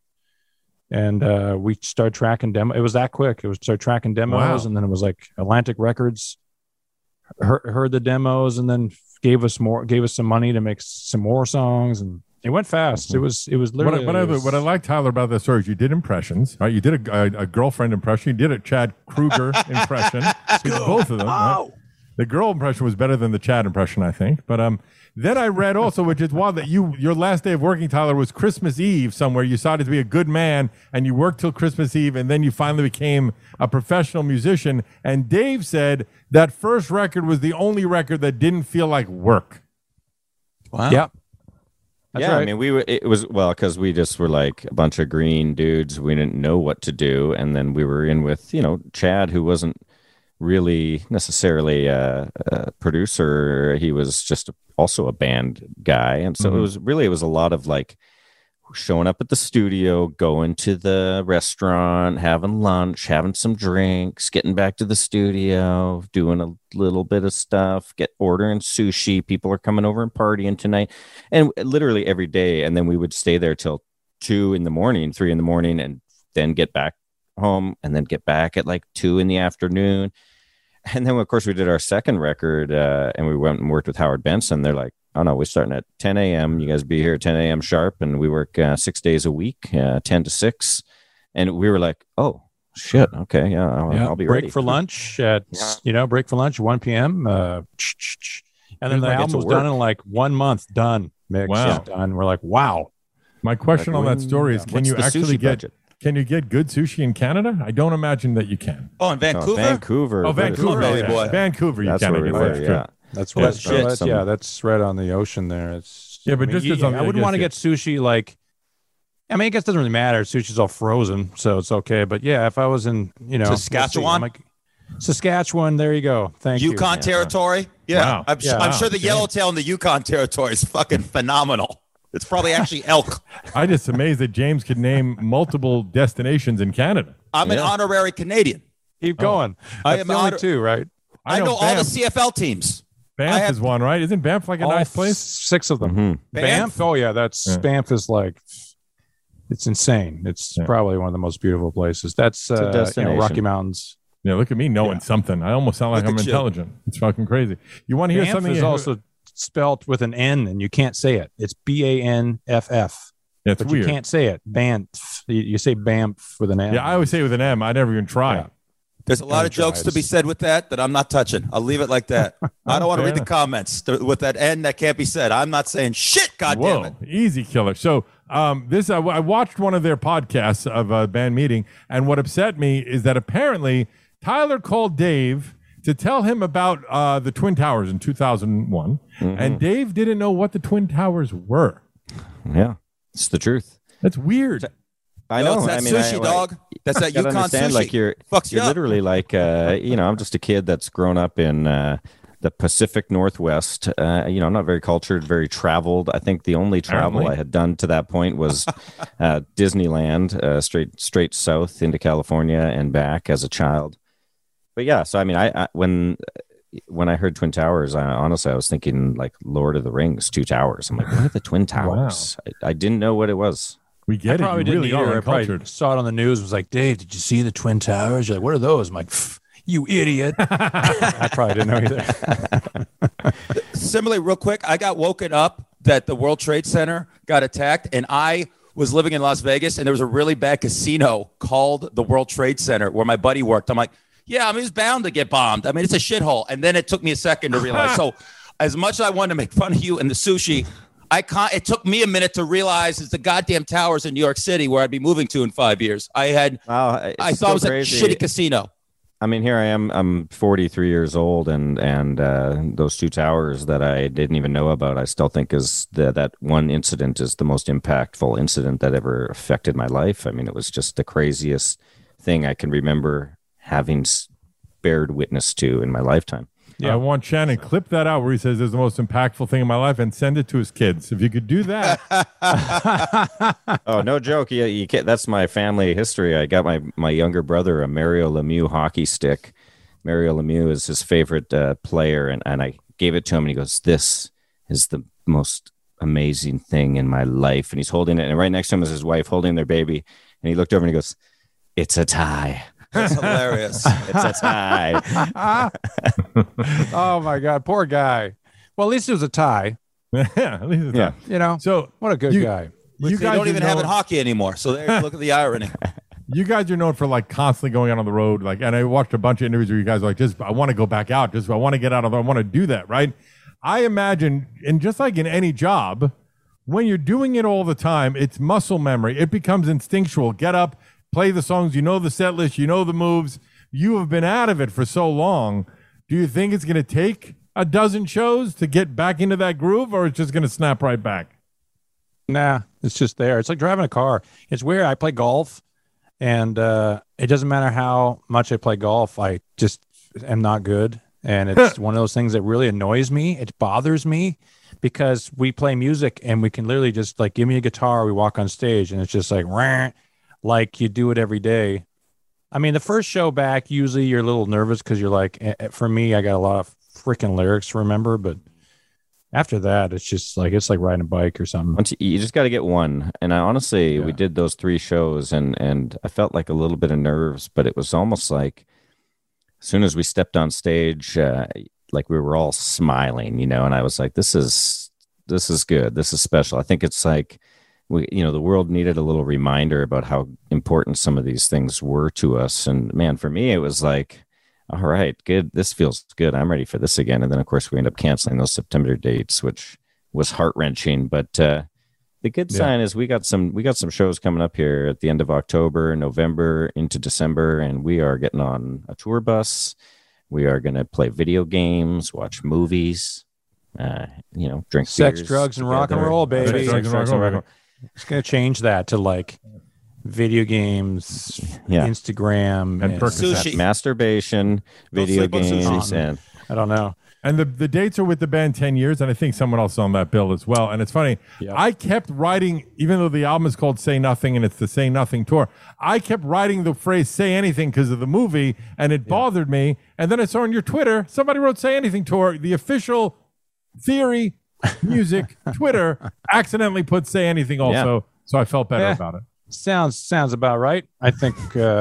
we started tracking demo. It was that quick. It was start tracking demos. Wow. And then it was like Atlantic Records heard the demos and then gave us some money to make some more songs. And it went fast. Mm-hmm. It was literally. What I like, Tyler, about that story is you did impressions. Right? You did a girlfriend impression. You did a Chad Kruger impression. Both of them. Right? The girl impression was better than the Chad impression, I think. But then I read also, which is wild, that your last day of working, Tyler, was Christmas Eve somewhere. You decided to be a good man, and you worked till Christmas Eve, and then you finally became a professional musician. And Dave said that first record was the only record that didn't feel like work. Wow. Yep. That's right. I mean, because we just were like a bunch of green dudes. We didn't know what to do. And then we were in with, Chad, who wasn't really necessarily a producer. He was just also a band guy. And so it was a lot of like showing up at the studio, going to the restaurant, having lunch, having some drinks, getting back to the studio, doing a little bit of stuff, ordering sushi. People are coming over and partying tonight. And literally every day. And then we would stay there till 3 in the morning, and then get back home and then get back at like 2 p.m. And then, of course, we did our second record and we went and worked with Howard Benson. They're like, oh, no, we're starting at 10 a.m. You guys be here at 10 a.m. sharp. And we work 6 days a week, 10 to 6. And we were like, oh, shit. Okay. Yeah. I'll be ready. Break for lunch at, break for lunch at 1 p.m. And then the album was done in like 1 month. Done. Mixed. Wow. Done. We're like, wow. My question on that story is, can you actually get good sushi in Canada? I don't imagine that you can. Oh, in Vancouver? Vancouver, boy. Vancouver, you can. That's right on the ocean there. I wouldn't want to get sushi like. I mean, I guess it doesn't really matter. Sushi's all frozen, so it's okay. But yeah, if I was in, Saskatchewan, Saskatchewan, there you go. Thank you. Yukon territory. Yeah, wow. I'm sure the yellowtail in the Yukon territory is fucking phenomenal. It's probably actually elk. I'm just amazed that James could name multiple destinations in Canada. I'm an honorary Canadian. Keep going. I am only two, right? I know all the CFL teams. Banff is one, right? Isn't Banff like a nice place? 6 of them. Mm-hmm. Banff? Oh, yeah. Banff is like, it's insane. It's probably one of the most beautiful places. That's Rocky Mountains. Yeah, look at me knowing something. I almost sound like I'm intelligent. It's fucking crazy. You want to hear something? Is also spelt with an N, and you can't say it. It's Banff. Yeah, it's but weird. You can't say it. Banff. You say Banff with an M. Yeah, I always say it with an M. I never even try. There's a lot of jokes to be said with that I'm not touching. I'll leave it like that. I don't want to read the comments with that end that can't be said. I'm not saying shit, goddammit. Whoa, easy killer. So I watched one of their podcasts of a band meeting, and what upset me is that apparently Tyler called Dave to tell him about the Twin Towers in 2001, and Dave didn't know what the Twin Towers were. Yeah, it's the truth. That's weird. I know. That's that sushi, dog. That's that Yukon sushi. Like you're literally like, I'm just a kid that's grown up in the Pacific Northwest. I'm not very cultured, very traveled. I think the only travel I had done to that point was Disneyland, straight south into California and back as a child. But yeah, so I mean, I when I heard Twin Towers, honestly, I was thinking like Lord of the Rings, 2 towers. I'm like, what are the Twin Towers? Wow. I didn't know what it was. We get it. Probably didn't either. I probably saw it on the news. Was like, Dave, did you see the Twin Towers? You're like, what are those? I'm like, you idiot. I probably didn't know either. Similarly, real quick, I got woken up that the World Trade Center got attacked, and I was living in Las Vegas, and there was a really bad casino called the World Trade Center where my buddy worked. I'm like, yeah, I mean, it's bound to get bombed. I mean, it's a shithole. And then it took me a second to realize. So as much as I wanted to make fun of you and the sushi, it took me a minute to realize it's the goddamn towers in New York City where I'd be moving to in 5 years. I thought it was a shitty casino. I mean, here I am. I'm 43 years old, and those 2 towers that I didn't even know about, I still think is that one incident is the most impactful incident that ever affected my life. I mean, it was just the craziest thing I can remember having bared witness to in my lifetime. Yeah, I want Shannon clip that out where he says it's the most impactful thing in my life and send it to his kids. If you could do that. Oh, no joke. Yeah, you can't, that's my family history. I got my younger brother a Mario Lemieux hockey stick. Mario Lemieux is his favorite player, and I gave it to him, and he goes, "This is the most amazing thing in my life." And he's holding it, and right next to him is his wife holding their baby, and he looked over and he goes, "It's a tie." That's hilarious. It's a tie. Oh my God, poor guy. Well, at least it was a tie. Yeah, at least it's a tie. So what a good guy. You guys don't even have it hockey anymore. So there, look at the irony. You guys are known for like constantly going out on the road. And I watched a bunch of interviews where you guys are like, I want to go back out. I want to get out of there. I want to do that. Right. I imagine, and just like in any job, when you're doing it all the time, it's muscle memory. It becomes instinctual. Get up, play the songs. You know the set list. You know the moves. You have been out of it for so long. Do you think it's going to take a dozen shows to get back into that groove, or it's just going to snap right back? Nah, it's just there. It's like driving a car. It's weird. I play golf, and it doesn't matter how much I play golf. I just am not good. And it's one of those things that really annoys me. It bothers me because we play music and we can literally just like, give me a guitar. We walk on stage and it's just like, rah, like you do it every day. I mean, the first show back, usually you're a little nervous because you're like, for me, I got a lot of freaking lyrics to remember, but after that, it's just like, it's like riding a bike or something. You just got to get one. And honestly, we did those 3 shows and I felt like a little bit of nerves, but it was almost like as soon as we stepped on stage, like we were all smiling, and I was like, this is good. This is special. I think it's like, the world needed a little reminder about how important some of these things were to us. And man, for me, it was like, all right, good. This feels good. I'm ready for this again. And then of course we end up canceling those September dates, which was heart wrenching. But the good sign is we got some shows coming up here at the end of October, November into December, and we are getting on a tour bus. We are going to play video games, watch movies, drink sex, beers drugs, and rock and roll, baby. Sex, drugs, and rock and roll. It's going to change that to like video games, Instagram, and sushi, masturbation, video games, and I don't know. And the dates are with the band 10 years, and I think someone else on that bill as well. And it's funny, I kept writing, even though the album is called Say Nothing and it's the Say Nothing tour, I kept writing the phrase Say Anything because of the movie, and it bothered me. And then I saw on your Twitter, somebody wrote Say Anything tour, the official Theory Music Twitter accidentally put Say Anything also, so I felt better about it. Sounds about right. I think,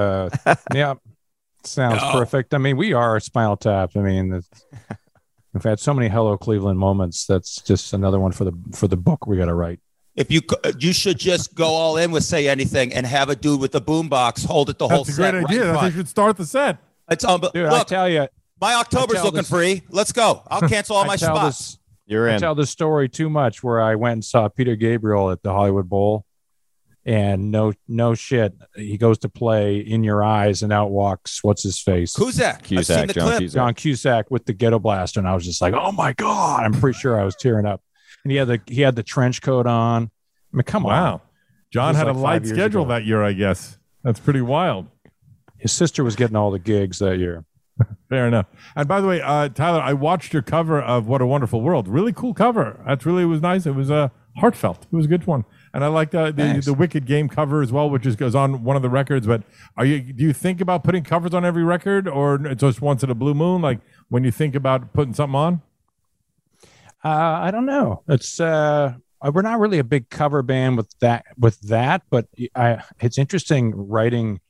sounds perfect. I mean, we are Spinal Tap. I mean, we've had so many Hello Cleveland moments. That's just another one for the book we got to write. If you should just go all in with Say Anything and have a dude with the boombox hold it the whole set. That's a great idea. They should start the set. It's Dude, look, I tell you, my October's looking free. Let's go. I'll cancel all my spots. You're in. I tell this story too much where I went and saw Peter Gabriel at the Hollywood Bowl, and no shit, he goes to play In Your Eyes, and out walks what's his face, Cusack. I've seen the clip. John Cusack with the ghetto blaster, and I was just like, oh my god, I'm pretty sure I was tearing up. And he had the trench coat on. I mean, come on. Wow. John had like a light 5 years schedule ago. that year, I guess. That's pretty wild. His sister was getting all the gigs that year. Fair enough. And by the way, Tyler, I watched your cover of What a Wonderful World. Really cool cover. It was nice. It was heartfelt. It was a good one. And I like the Wicked Game cover as well, which goes on one of the records. But do you think about putting covers on every record, or just once in a blue moon, like when you think about putting something on? I don't know. It's we're not really a big cover band with that, but it's interesting writing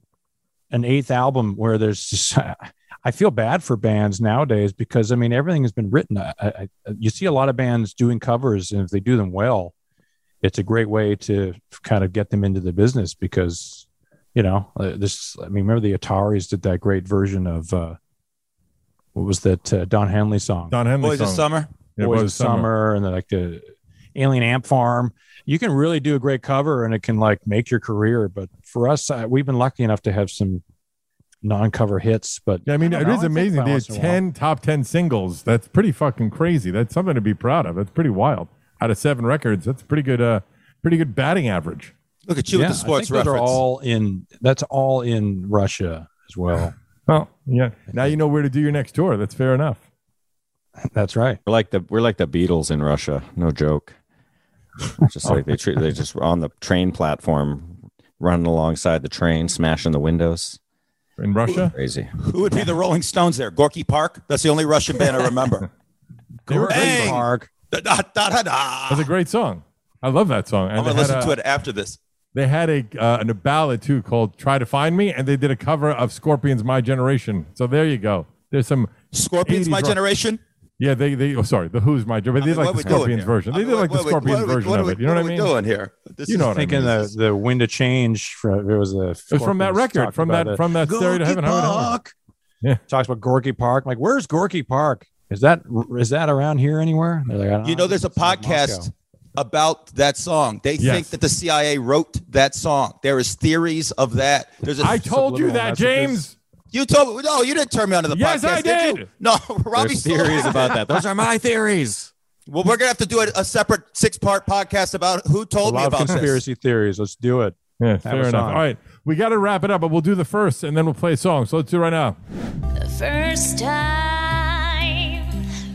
an 8th album where there's just, I feel bad for bands nowadays because I mean everything has been written. You see a lot of bands doing covers, and if they do them well, it's a great way to kind of get them into the business because remember the Ataris did that great version of what was that Don Henley song? Don Henley Boys song. of Summer. Yeah, Boys of Summer, and then like the Alien Ant Farm. You can really do a great cover, and it can like make your career. But for us, we've been lucky enough to have some non-cover hits. But yeah, I mean, it is amazing. They had top 10 singles. That's pretty fucking crazy. That's something to be proud of. That's pretty wild. Out of 7 records, that's pretty good batting average. Look at you with the sports reference. That's all in Russia as well. Oh, yeah. Now you know where to do your next tour. That's fair enough. That's right. We're like the Beatles in Russia. No joke. Just like they just on the train platform, running alongside the train, smashing the windows. In Russia? Crazy. Who would be the Rolling Stones there? Gorky Park? That's the only Russian band I remember. Gorky Park. That's a great song. I love that song. And I'm going to listen to it after this. They had a ballad, too, called Try to Find Me, and they did a cover of Scorpions' My Generation. So there you go. There's some Scorpions' My Generation? Yeah, the Who's My Generation. They did like the Scorpions version. They did like the Scorpions version of it. You know what I mean? What are we doing here? You know what I mean? The Wind of Change. It was from that record, from that Stereo to Heaven. Yeah, talks about Gorky Park. I'm like, where's Gorky Park? Is that around here anywhere? They're like, there's a podcast about that song. They think that the CIA wrote that song. There is theories of that. I told you that, James. You told me. No, you didn't turn me on to the podcast. Yes, I did. You? No, Robbie. There's theories about that. Those are my theories. Well, we're gonna have to do a separate 6-part podcast about who told me about conspiracy theories. Let's do it. Yeah, fair enough. All right, we got to wrap it up, but we'll do the first, and then we'll play a song. So let's do it right now. The first time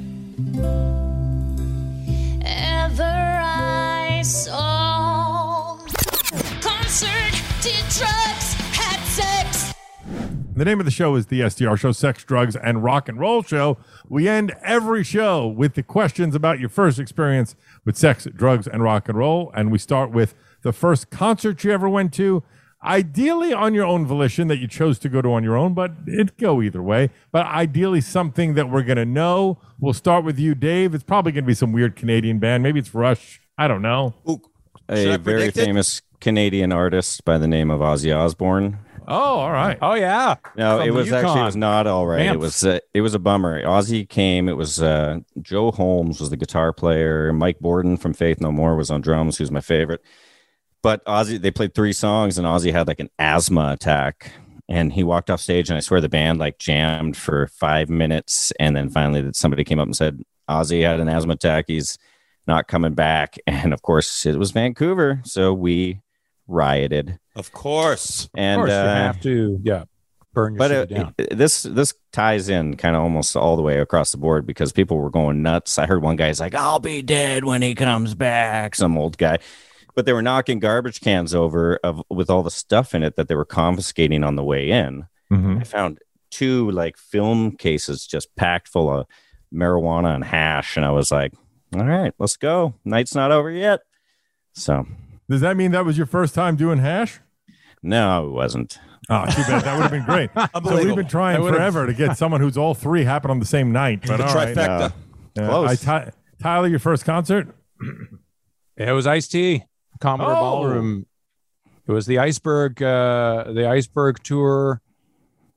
ever I saw concert, did drugs, had sex. The name of the show is the SDR Show, Sex, Drugs, and Rock and Roll Show. We end every show with the questions about your first experience with sex, drugs, and rock and roll. And we start with the first concert you ever went to, ideally on your own volition that you chose to go to on your own, but it'd go either way. But ideally something that we're going to know. We'll start with you, Dave. It's probably going to be some weird Canadian band. Maybe it's Rush. I don't know. A very famous Canadian artist by the name of Ozzy Osbourne. Oh, all right. Oh, yeah. No, it was not all right. It was a bummer. Ozzy came. It was Joe Holmes was the guitar player. Mike Borden from Faith No More was on drums, who's my favorite. But Ozzy, they played 3 songs, and Ozzy had like an asthma attack, and he walked off stage, and I swear the band like jammed for 5 minutes, and then finally somebody came up and said Ozzy had an asthma attack. He's not coming back, and of course it was Vancouver, so we rioted. Of course. And you have to, burn your city down. This ties in kind of almost all the way across the board because people were going nuts. I heard one guy's like, I'll be dead when he comes back, some old guy. But they were knocking garbage cans over with all the stuff in it that they were confiscating on the way in. Mm-hmm. I found 2 like film cases just packed full of marijuana and hash. And I was like, all right, let's go. Night's not over yet. So does that mean that was your first time doing hash? No, it wasn't. Oh, too bad. That would have been great. So we've been trying forever to get someone who's all 3 happen on the same night. But the trifecta. Close. Tyler, your first concert? It was Ice-T, Commodore Ballroom. It was the Iceberg tour.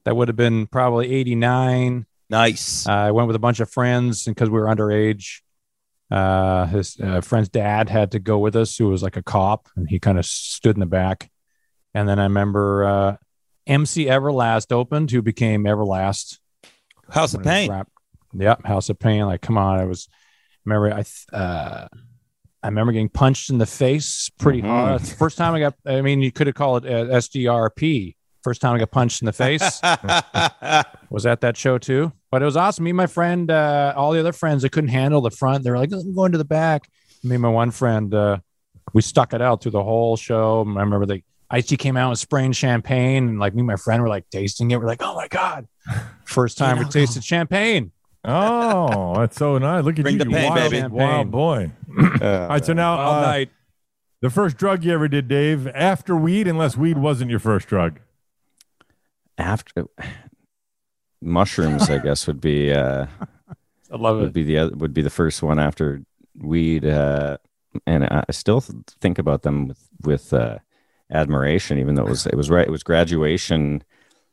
That would have been probably 89. Nice. I went with a bunch of friends because we were underage. His friend's dad had to go with us, who was like a cop, and he kind of stood in the back. And then I remember MC Everlast opened, who became Everlast. House of Pain. Yep, House of Pain. Like, come on! I remember getting punched in the face pretty hard. First time I got. I mean, you could have called it SDRP. First time I got punched in the face was at that show too. But it was awesome. Me and my friend, all the other friends, they couldn't handle the front. They were like, I'm going to the back. Me and my one friend, we stuck it out through the whole show. I remember the Ice-T came out and spraying champagne, and like me and my friend were like tasting it. We're like, oh my God. First time we tasted champagne. Oh, that's so nice. Look at Bring you, the pain, wild, baby. wild boy. All right, so now All night. the first drug you ever did, Dave, after weed, unless weed wasn't your first drug. After mushrooms, I guess would be. I love it. Would be the first one after weed, and I still think about them with admiration, even though it was graduation.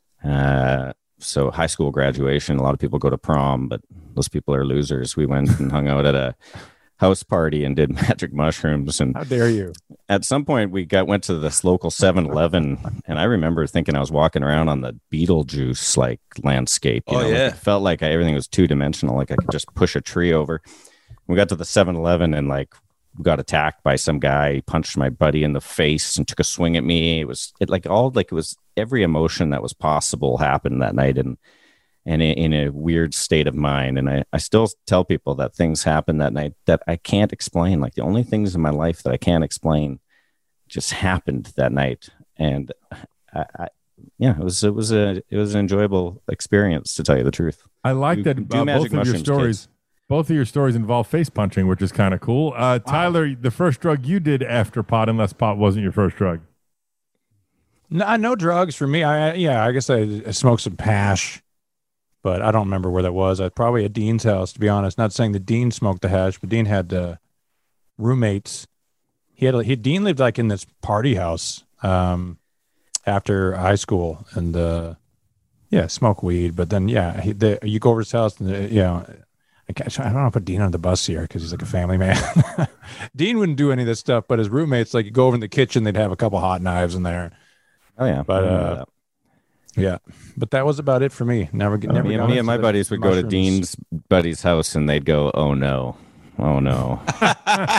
So high school graduation, a lot of people go to prom, but those people are losers. We went and hung out at a house party and did magic mushrooms. And how dare you? At some point, we went to this local 7-Eleven, and I remember thinking I was walking around on the Beetlejuice like landscape. You know? Yeah, like it felt like everything was 2-dimensional, like I could just push a tree over. We got to the 7-Eleven and like got attacked by some guy. He punched my buddy in the face and took a swing at me. It was every emotion that was possible happened that night, and in a weird state of mind. And I still tell people that things happened that night that I can't explain. Like the only things in my life that I can't explain just happened that night. And it was an enjoyable experience, to tell you the truth. I like that both of your stories. Kids. Both of your stories involve face punching, which is kind of cool. Wow. Tyler, the first drug you did after pot, unless pot wasn't your first drug. No drugs for me. I guess I smoked some hash, but I don't remember where that was. I probably at Dean's house, to be honest. Not saying that Dean smoked the hash, but Dean had roommates. Dean lived like in this party house after high school, and smoke weed. But then you go over his house, and I don't want to put Dean on the bus here because he's like a family man. Dean wouldn't do any of this stuff, but his roommates, like, you go over in the kitchen, they'd have a couple hot knives in there. Oh yeah, but but that was about it for me. Never. Me and my buddies would go to Dean's buddy's house, and they'd go, "Oh no, this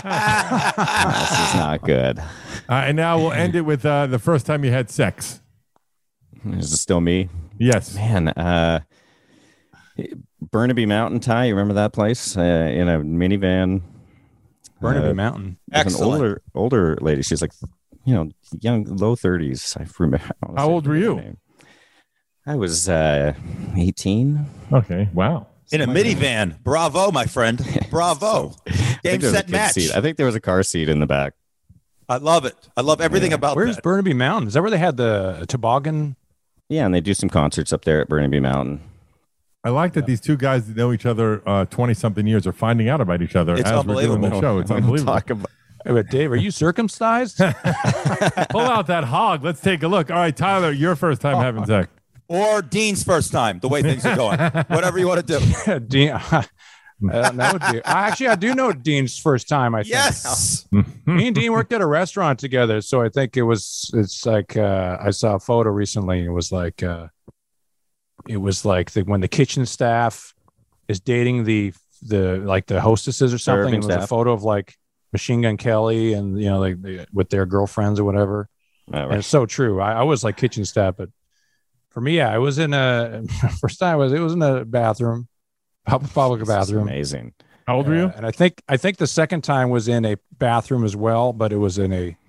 is not good." And now we'll end it with the first time you had sex. Is it still me? Yes, man. Burnaby Mountain, Ty, you remember that place? In a minivan. Burnaby Mountain. Excellent. An older lady. She's like, young, low 30s. I remember. How old were you? I was 18. Okay. Wow. In a minivan. Bravo, my friend. Bravo. Game, set, match. Seat. I think there was a car seat in the back. I love it. I love everything about Where's that. Burnaby Mountain? Is that where they had the toboggan? Yeah, and they do some concerts up there at Burnaby Mountain. I like that these two guys that know each other 20-something years are finding out about each other as we're doing the show. It's unbelievable. But Dave, are you circumcised? Pull out that hog. Let's take a look. All right, Tyler, your first time having sex. Or Dean's first time, the way things are going. Whatever you want to do. Dean, that would be. I do know Dean's first time. I think. Yes. Me and Dean worked at a restaurant together, so I think it's like I saw a photo recently. It was like when the kitchen staff is dating the hostesses or something. It was a photo of like Machine Gun Kelly and with their girlfriends or whatever. Right. And it's so true. I was like kitchen staff, but for me, I was in a first time. It was in a bathroom, public bathroom. Amazing. How old were you? And I think the second time was in a bathroom as well, but it was in a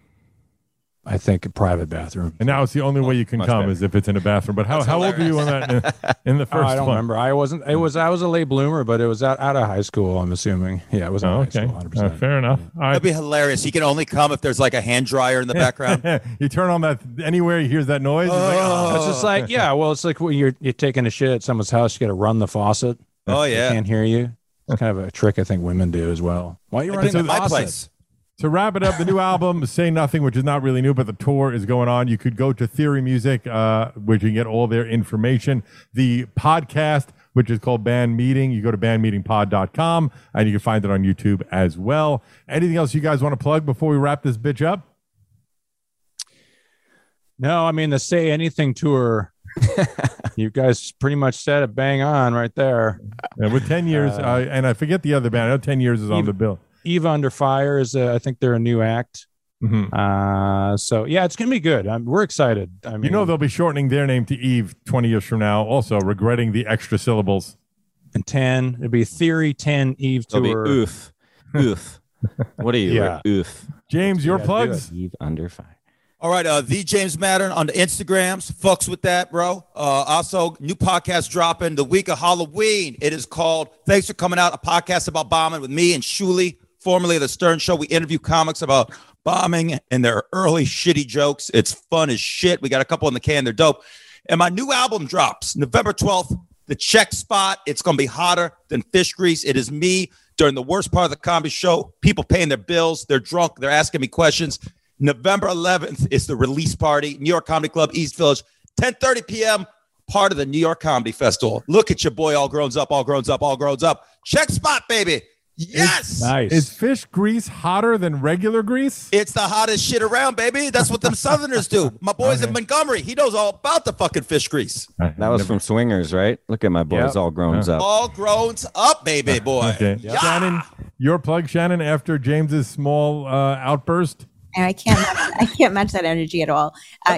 private bathroom. And now it's the only way you can come is if it's in a bathroom. But how old were you on that in the first I don't remember. I wasn't. I was a late bloomer, but it was out of high school, I'm assuming. Yeah, it was out of high school, 100%. Fair enough. That'd be hilarious. You can only come if there's like a hand dryer in the background. You turn on that anywhere, he hears that noise. It's just like, it's like when you're taking a shit at someone's house, you got to run the faucet. Oh, yeah. They can't hear you. It's kind of a trick I think women do as well. Why are you running the my faucet? place. To wrap it up, the new album, Say Nothing, which is not really new, but the tour is going on. You could go to Theory Music, where you can get all their information. The podcast, which is called Band Meeting, you go to bandmeetingpod.com, and you can find it on YouTube as well. Anything else you guys want to plug before we wrap this bitch up? No, I mean, the Say Anything tour, you guys pretty much said it bang on right there. And with 10 years, and I forget the other band. I know 10 years is on the bill. Eve Under Fire is, I think they're a new act. Mm-hmm. So, yeah, it's going to be good. We're excited. I mean, they'll be shortening their name to Eve 20 years from now, also regretting the extra syllables. And 10, it'll be Theory 10 Eve tour. It'll be oof. Oof. What are you? Yeah. Oof. James, your plugs? Eve Under Fire. All right, the James Madden on the Instagrams. Fucks with that, bro. Also, new podcast dropping the week of Halloween. It is called Thanks for Coming Out, a podcast about bombing with me and Shuli, formerly of The Stern Show. We interview comics about bombing and their early shitty jokes. It's fun as shit. We got a couple in the can. They're dope. And my new album drops November 12th, The Check Spot. It's going to be hotter than fish grease. It is me during the worst part of the comedy show. People paying their bills. They're drunk. They're asking me questions. November 11th is the release party. New York Comedy Club, East Village, 10:30 p.m., part of the New York Comedy Festival. Look at your boy, all grown up, all grown up, all grown up. Check Spot, baby. Yes. Nice. Is fish grease hotter than regular grease? It's the hottest shit around, baby. That's what them Southerners do. My boy's in Montgomery. He knows all about the fucking fish grease. That was from Swingers, right? Look at my boys, all grown up. All grown up, baby boy. Okay. Yeah. Shannon, your plug, Shannon, after James's small outburst. And I can't match that energy at all.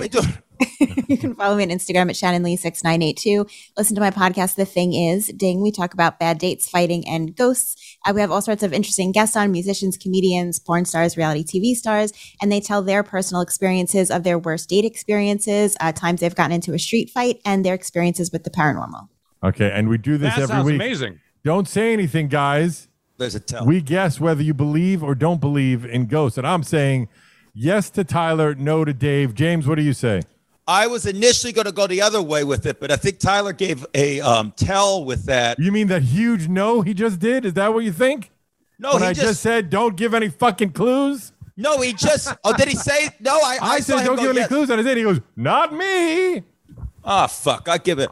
You can follow me on Instagram at ShannonLee6982. Listen to my podcast, The Thing Is, Ding. We talk about bad dates, fighting, and ghosts. We have all sorts of interesting guests on, musicians, comedians, porn stars, reality TV stars, and they tell their personal experiences of their worst date experiences, times they've gotten into a street fight, and their experiences with the paranormal. Okay, and we do this every week. Amazing. Don't say anything, guys. There's a tell. We guess whether you believe or don't believe in ghosts. And I'm saying yes to Tyler, no to Dave. James, what do you say? I was initially going to go the other way with it, but I think Tyler gave a tell with that. You mean that huge no he just did? Is that what you think? No, when he I just said don't give any fucking clues? No, he just. Oh, did he say? No, I said don't give any clues. And I said, he goes, not me. Oh, fuck. I give it.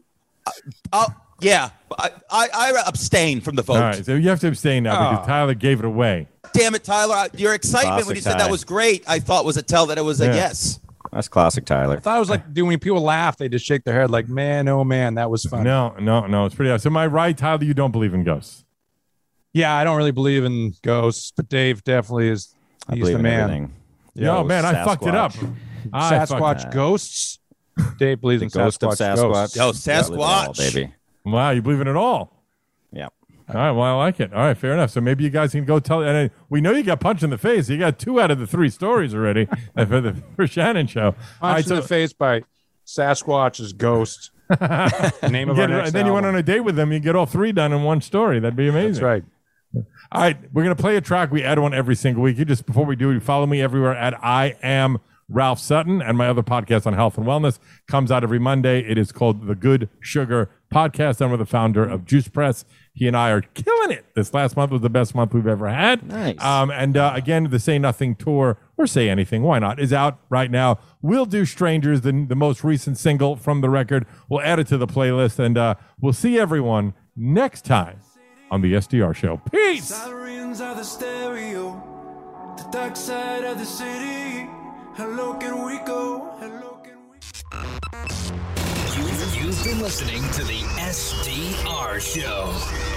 Yeah. I abstain from the vote. All right, so you have to abstain now because Tyler gave it away. Damn it, Tyler. Your excitement when you said that was great, I thought was a tell that it was a yes. That's classic Tyler. I thought it was like when people laugh, they just shake their head like, man, oh man, that was fun. No. It's pretty awesome. So am I right, Tyler? You don't believe in ghosts? Yeah, I don't really believe in ghosts, but Dave definitely is. He's the man. Everything. No, man, I fucked it up. Sasquatch ghosts. Dave believes in ghost of Sasquatch. Ghosts. Yo, Sasquatch, baby. Wow, you believe in it all? Yeah. All right, well, I like it. All right, fair enough. So maybe you guys can go tell. And we know you got punched in the face. You got 2 out of the 3 stories already for Shannon show. Punched in the face by Sasquatch's ghost. Name of our next and then you went on a date with them. You get all 3 done in one story. That'd be amazing. That's right. All right, we're gonna play a track. We add one every single week. You just before we do, you follow me everywhere at I Am Ralph Sutton, and my other podcast on health and wellness comes out every Monday. It is called The Good Sugar Podcast. I'm with the founder of Juice Press. He and I are killing it. This last month was the best month we've ever had. Nice. And again, the Say Nothing tour, or Say Anything, why not, is out right now. We'll do Strangers, the most recent single from the record. We'll add it to the playlist, and we'll see everyone next time on the SDR Show. Peace! Sirens are the stereo, the dark side of the city. Hello, can we go? Hello, can we? You've been listening to the SDR Show.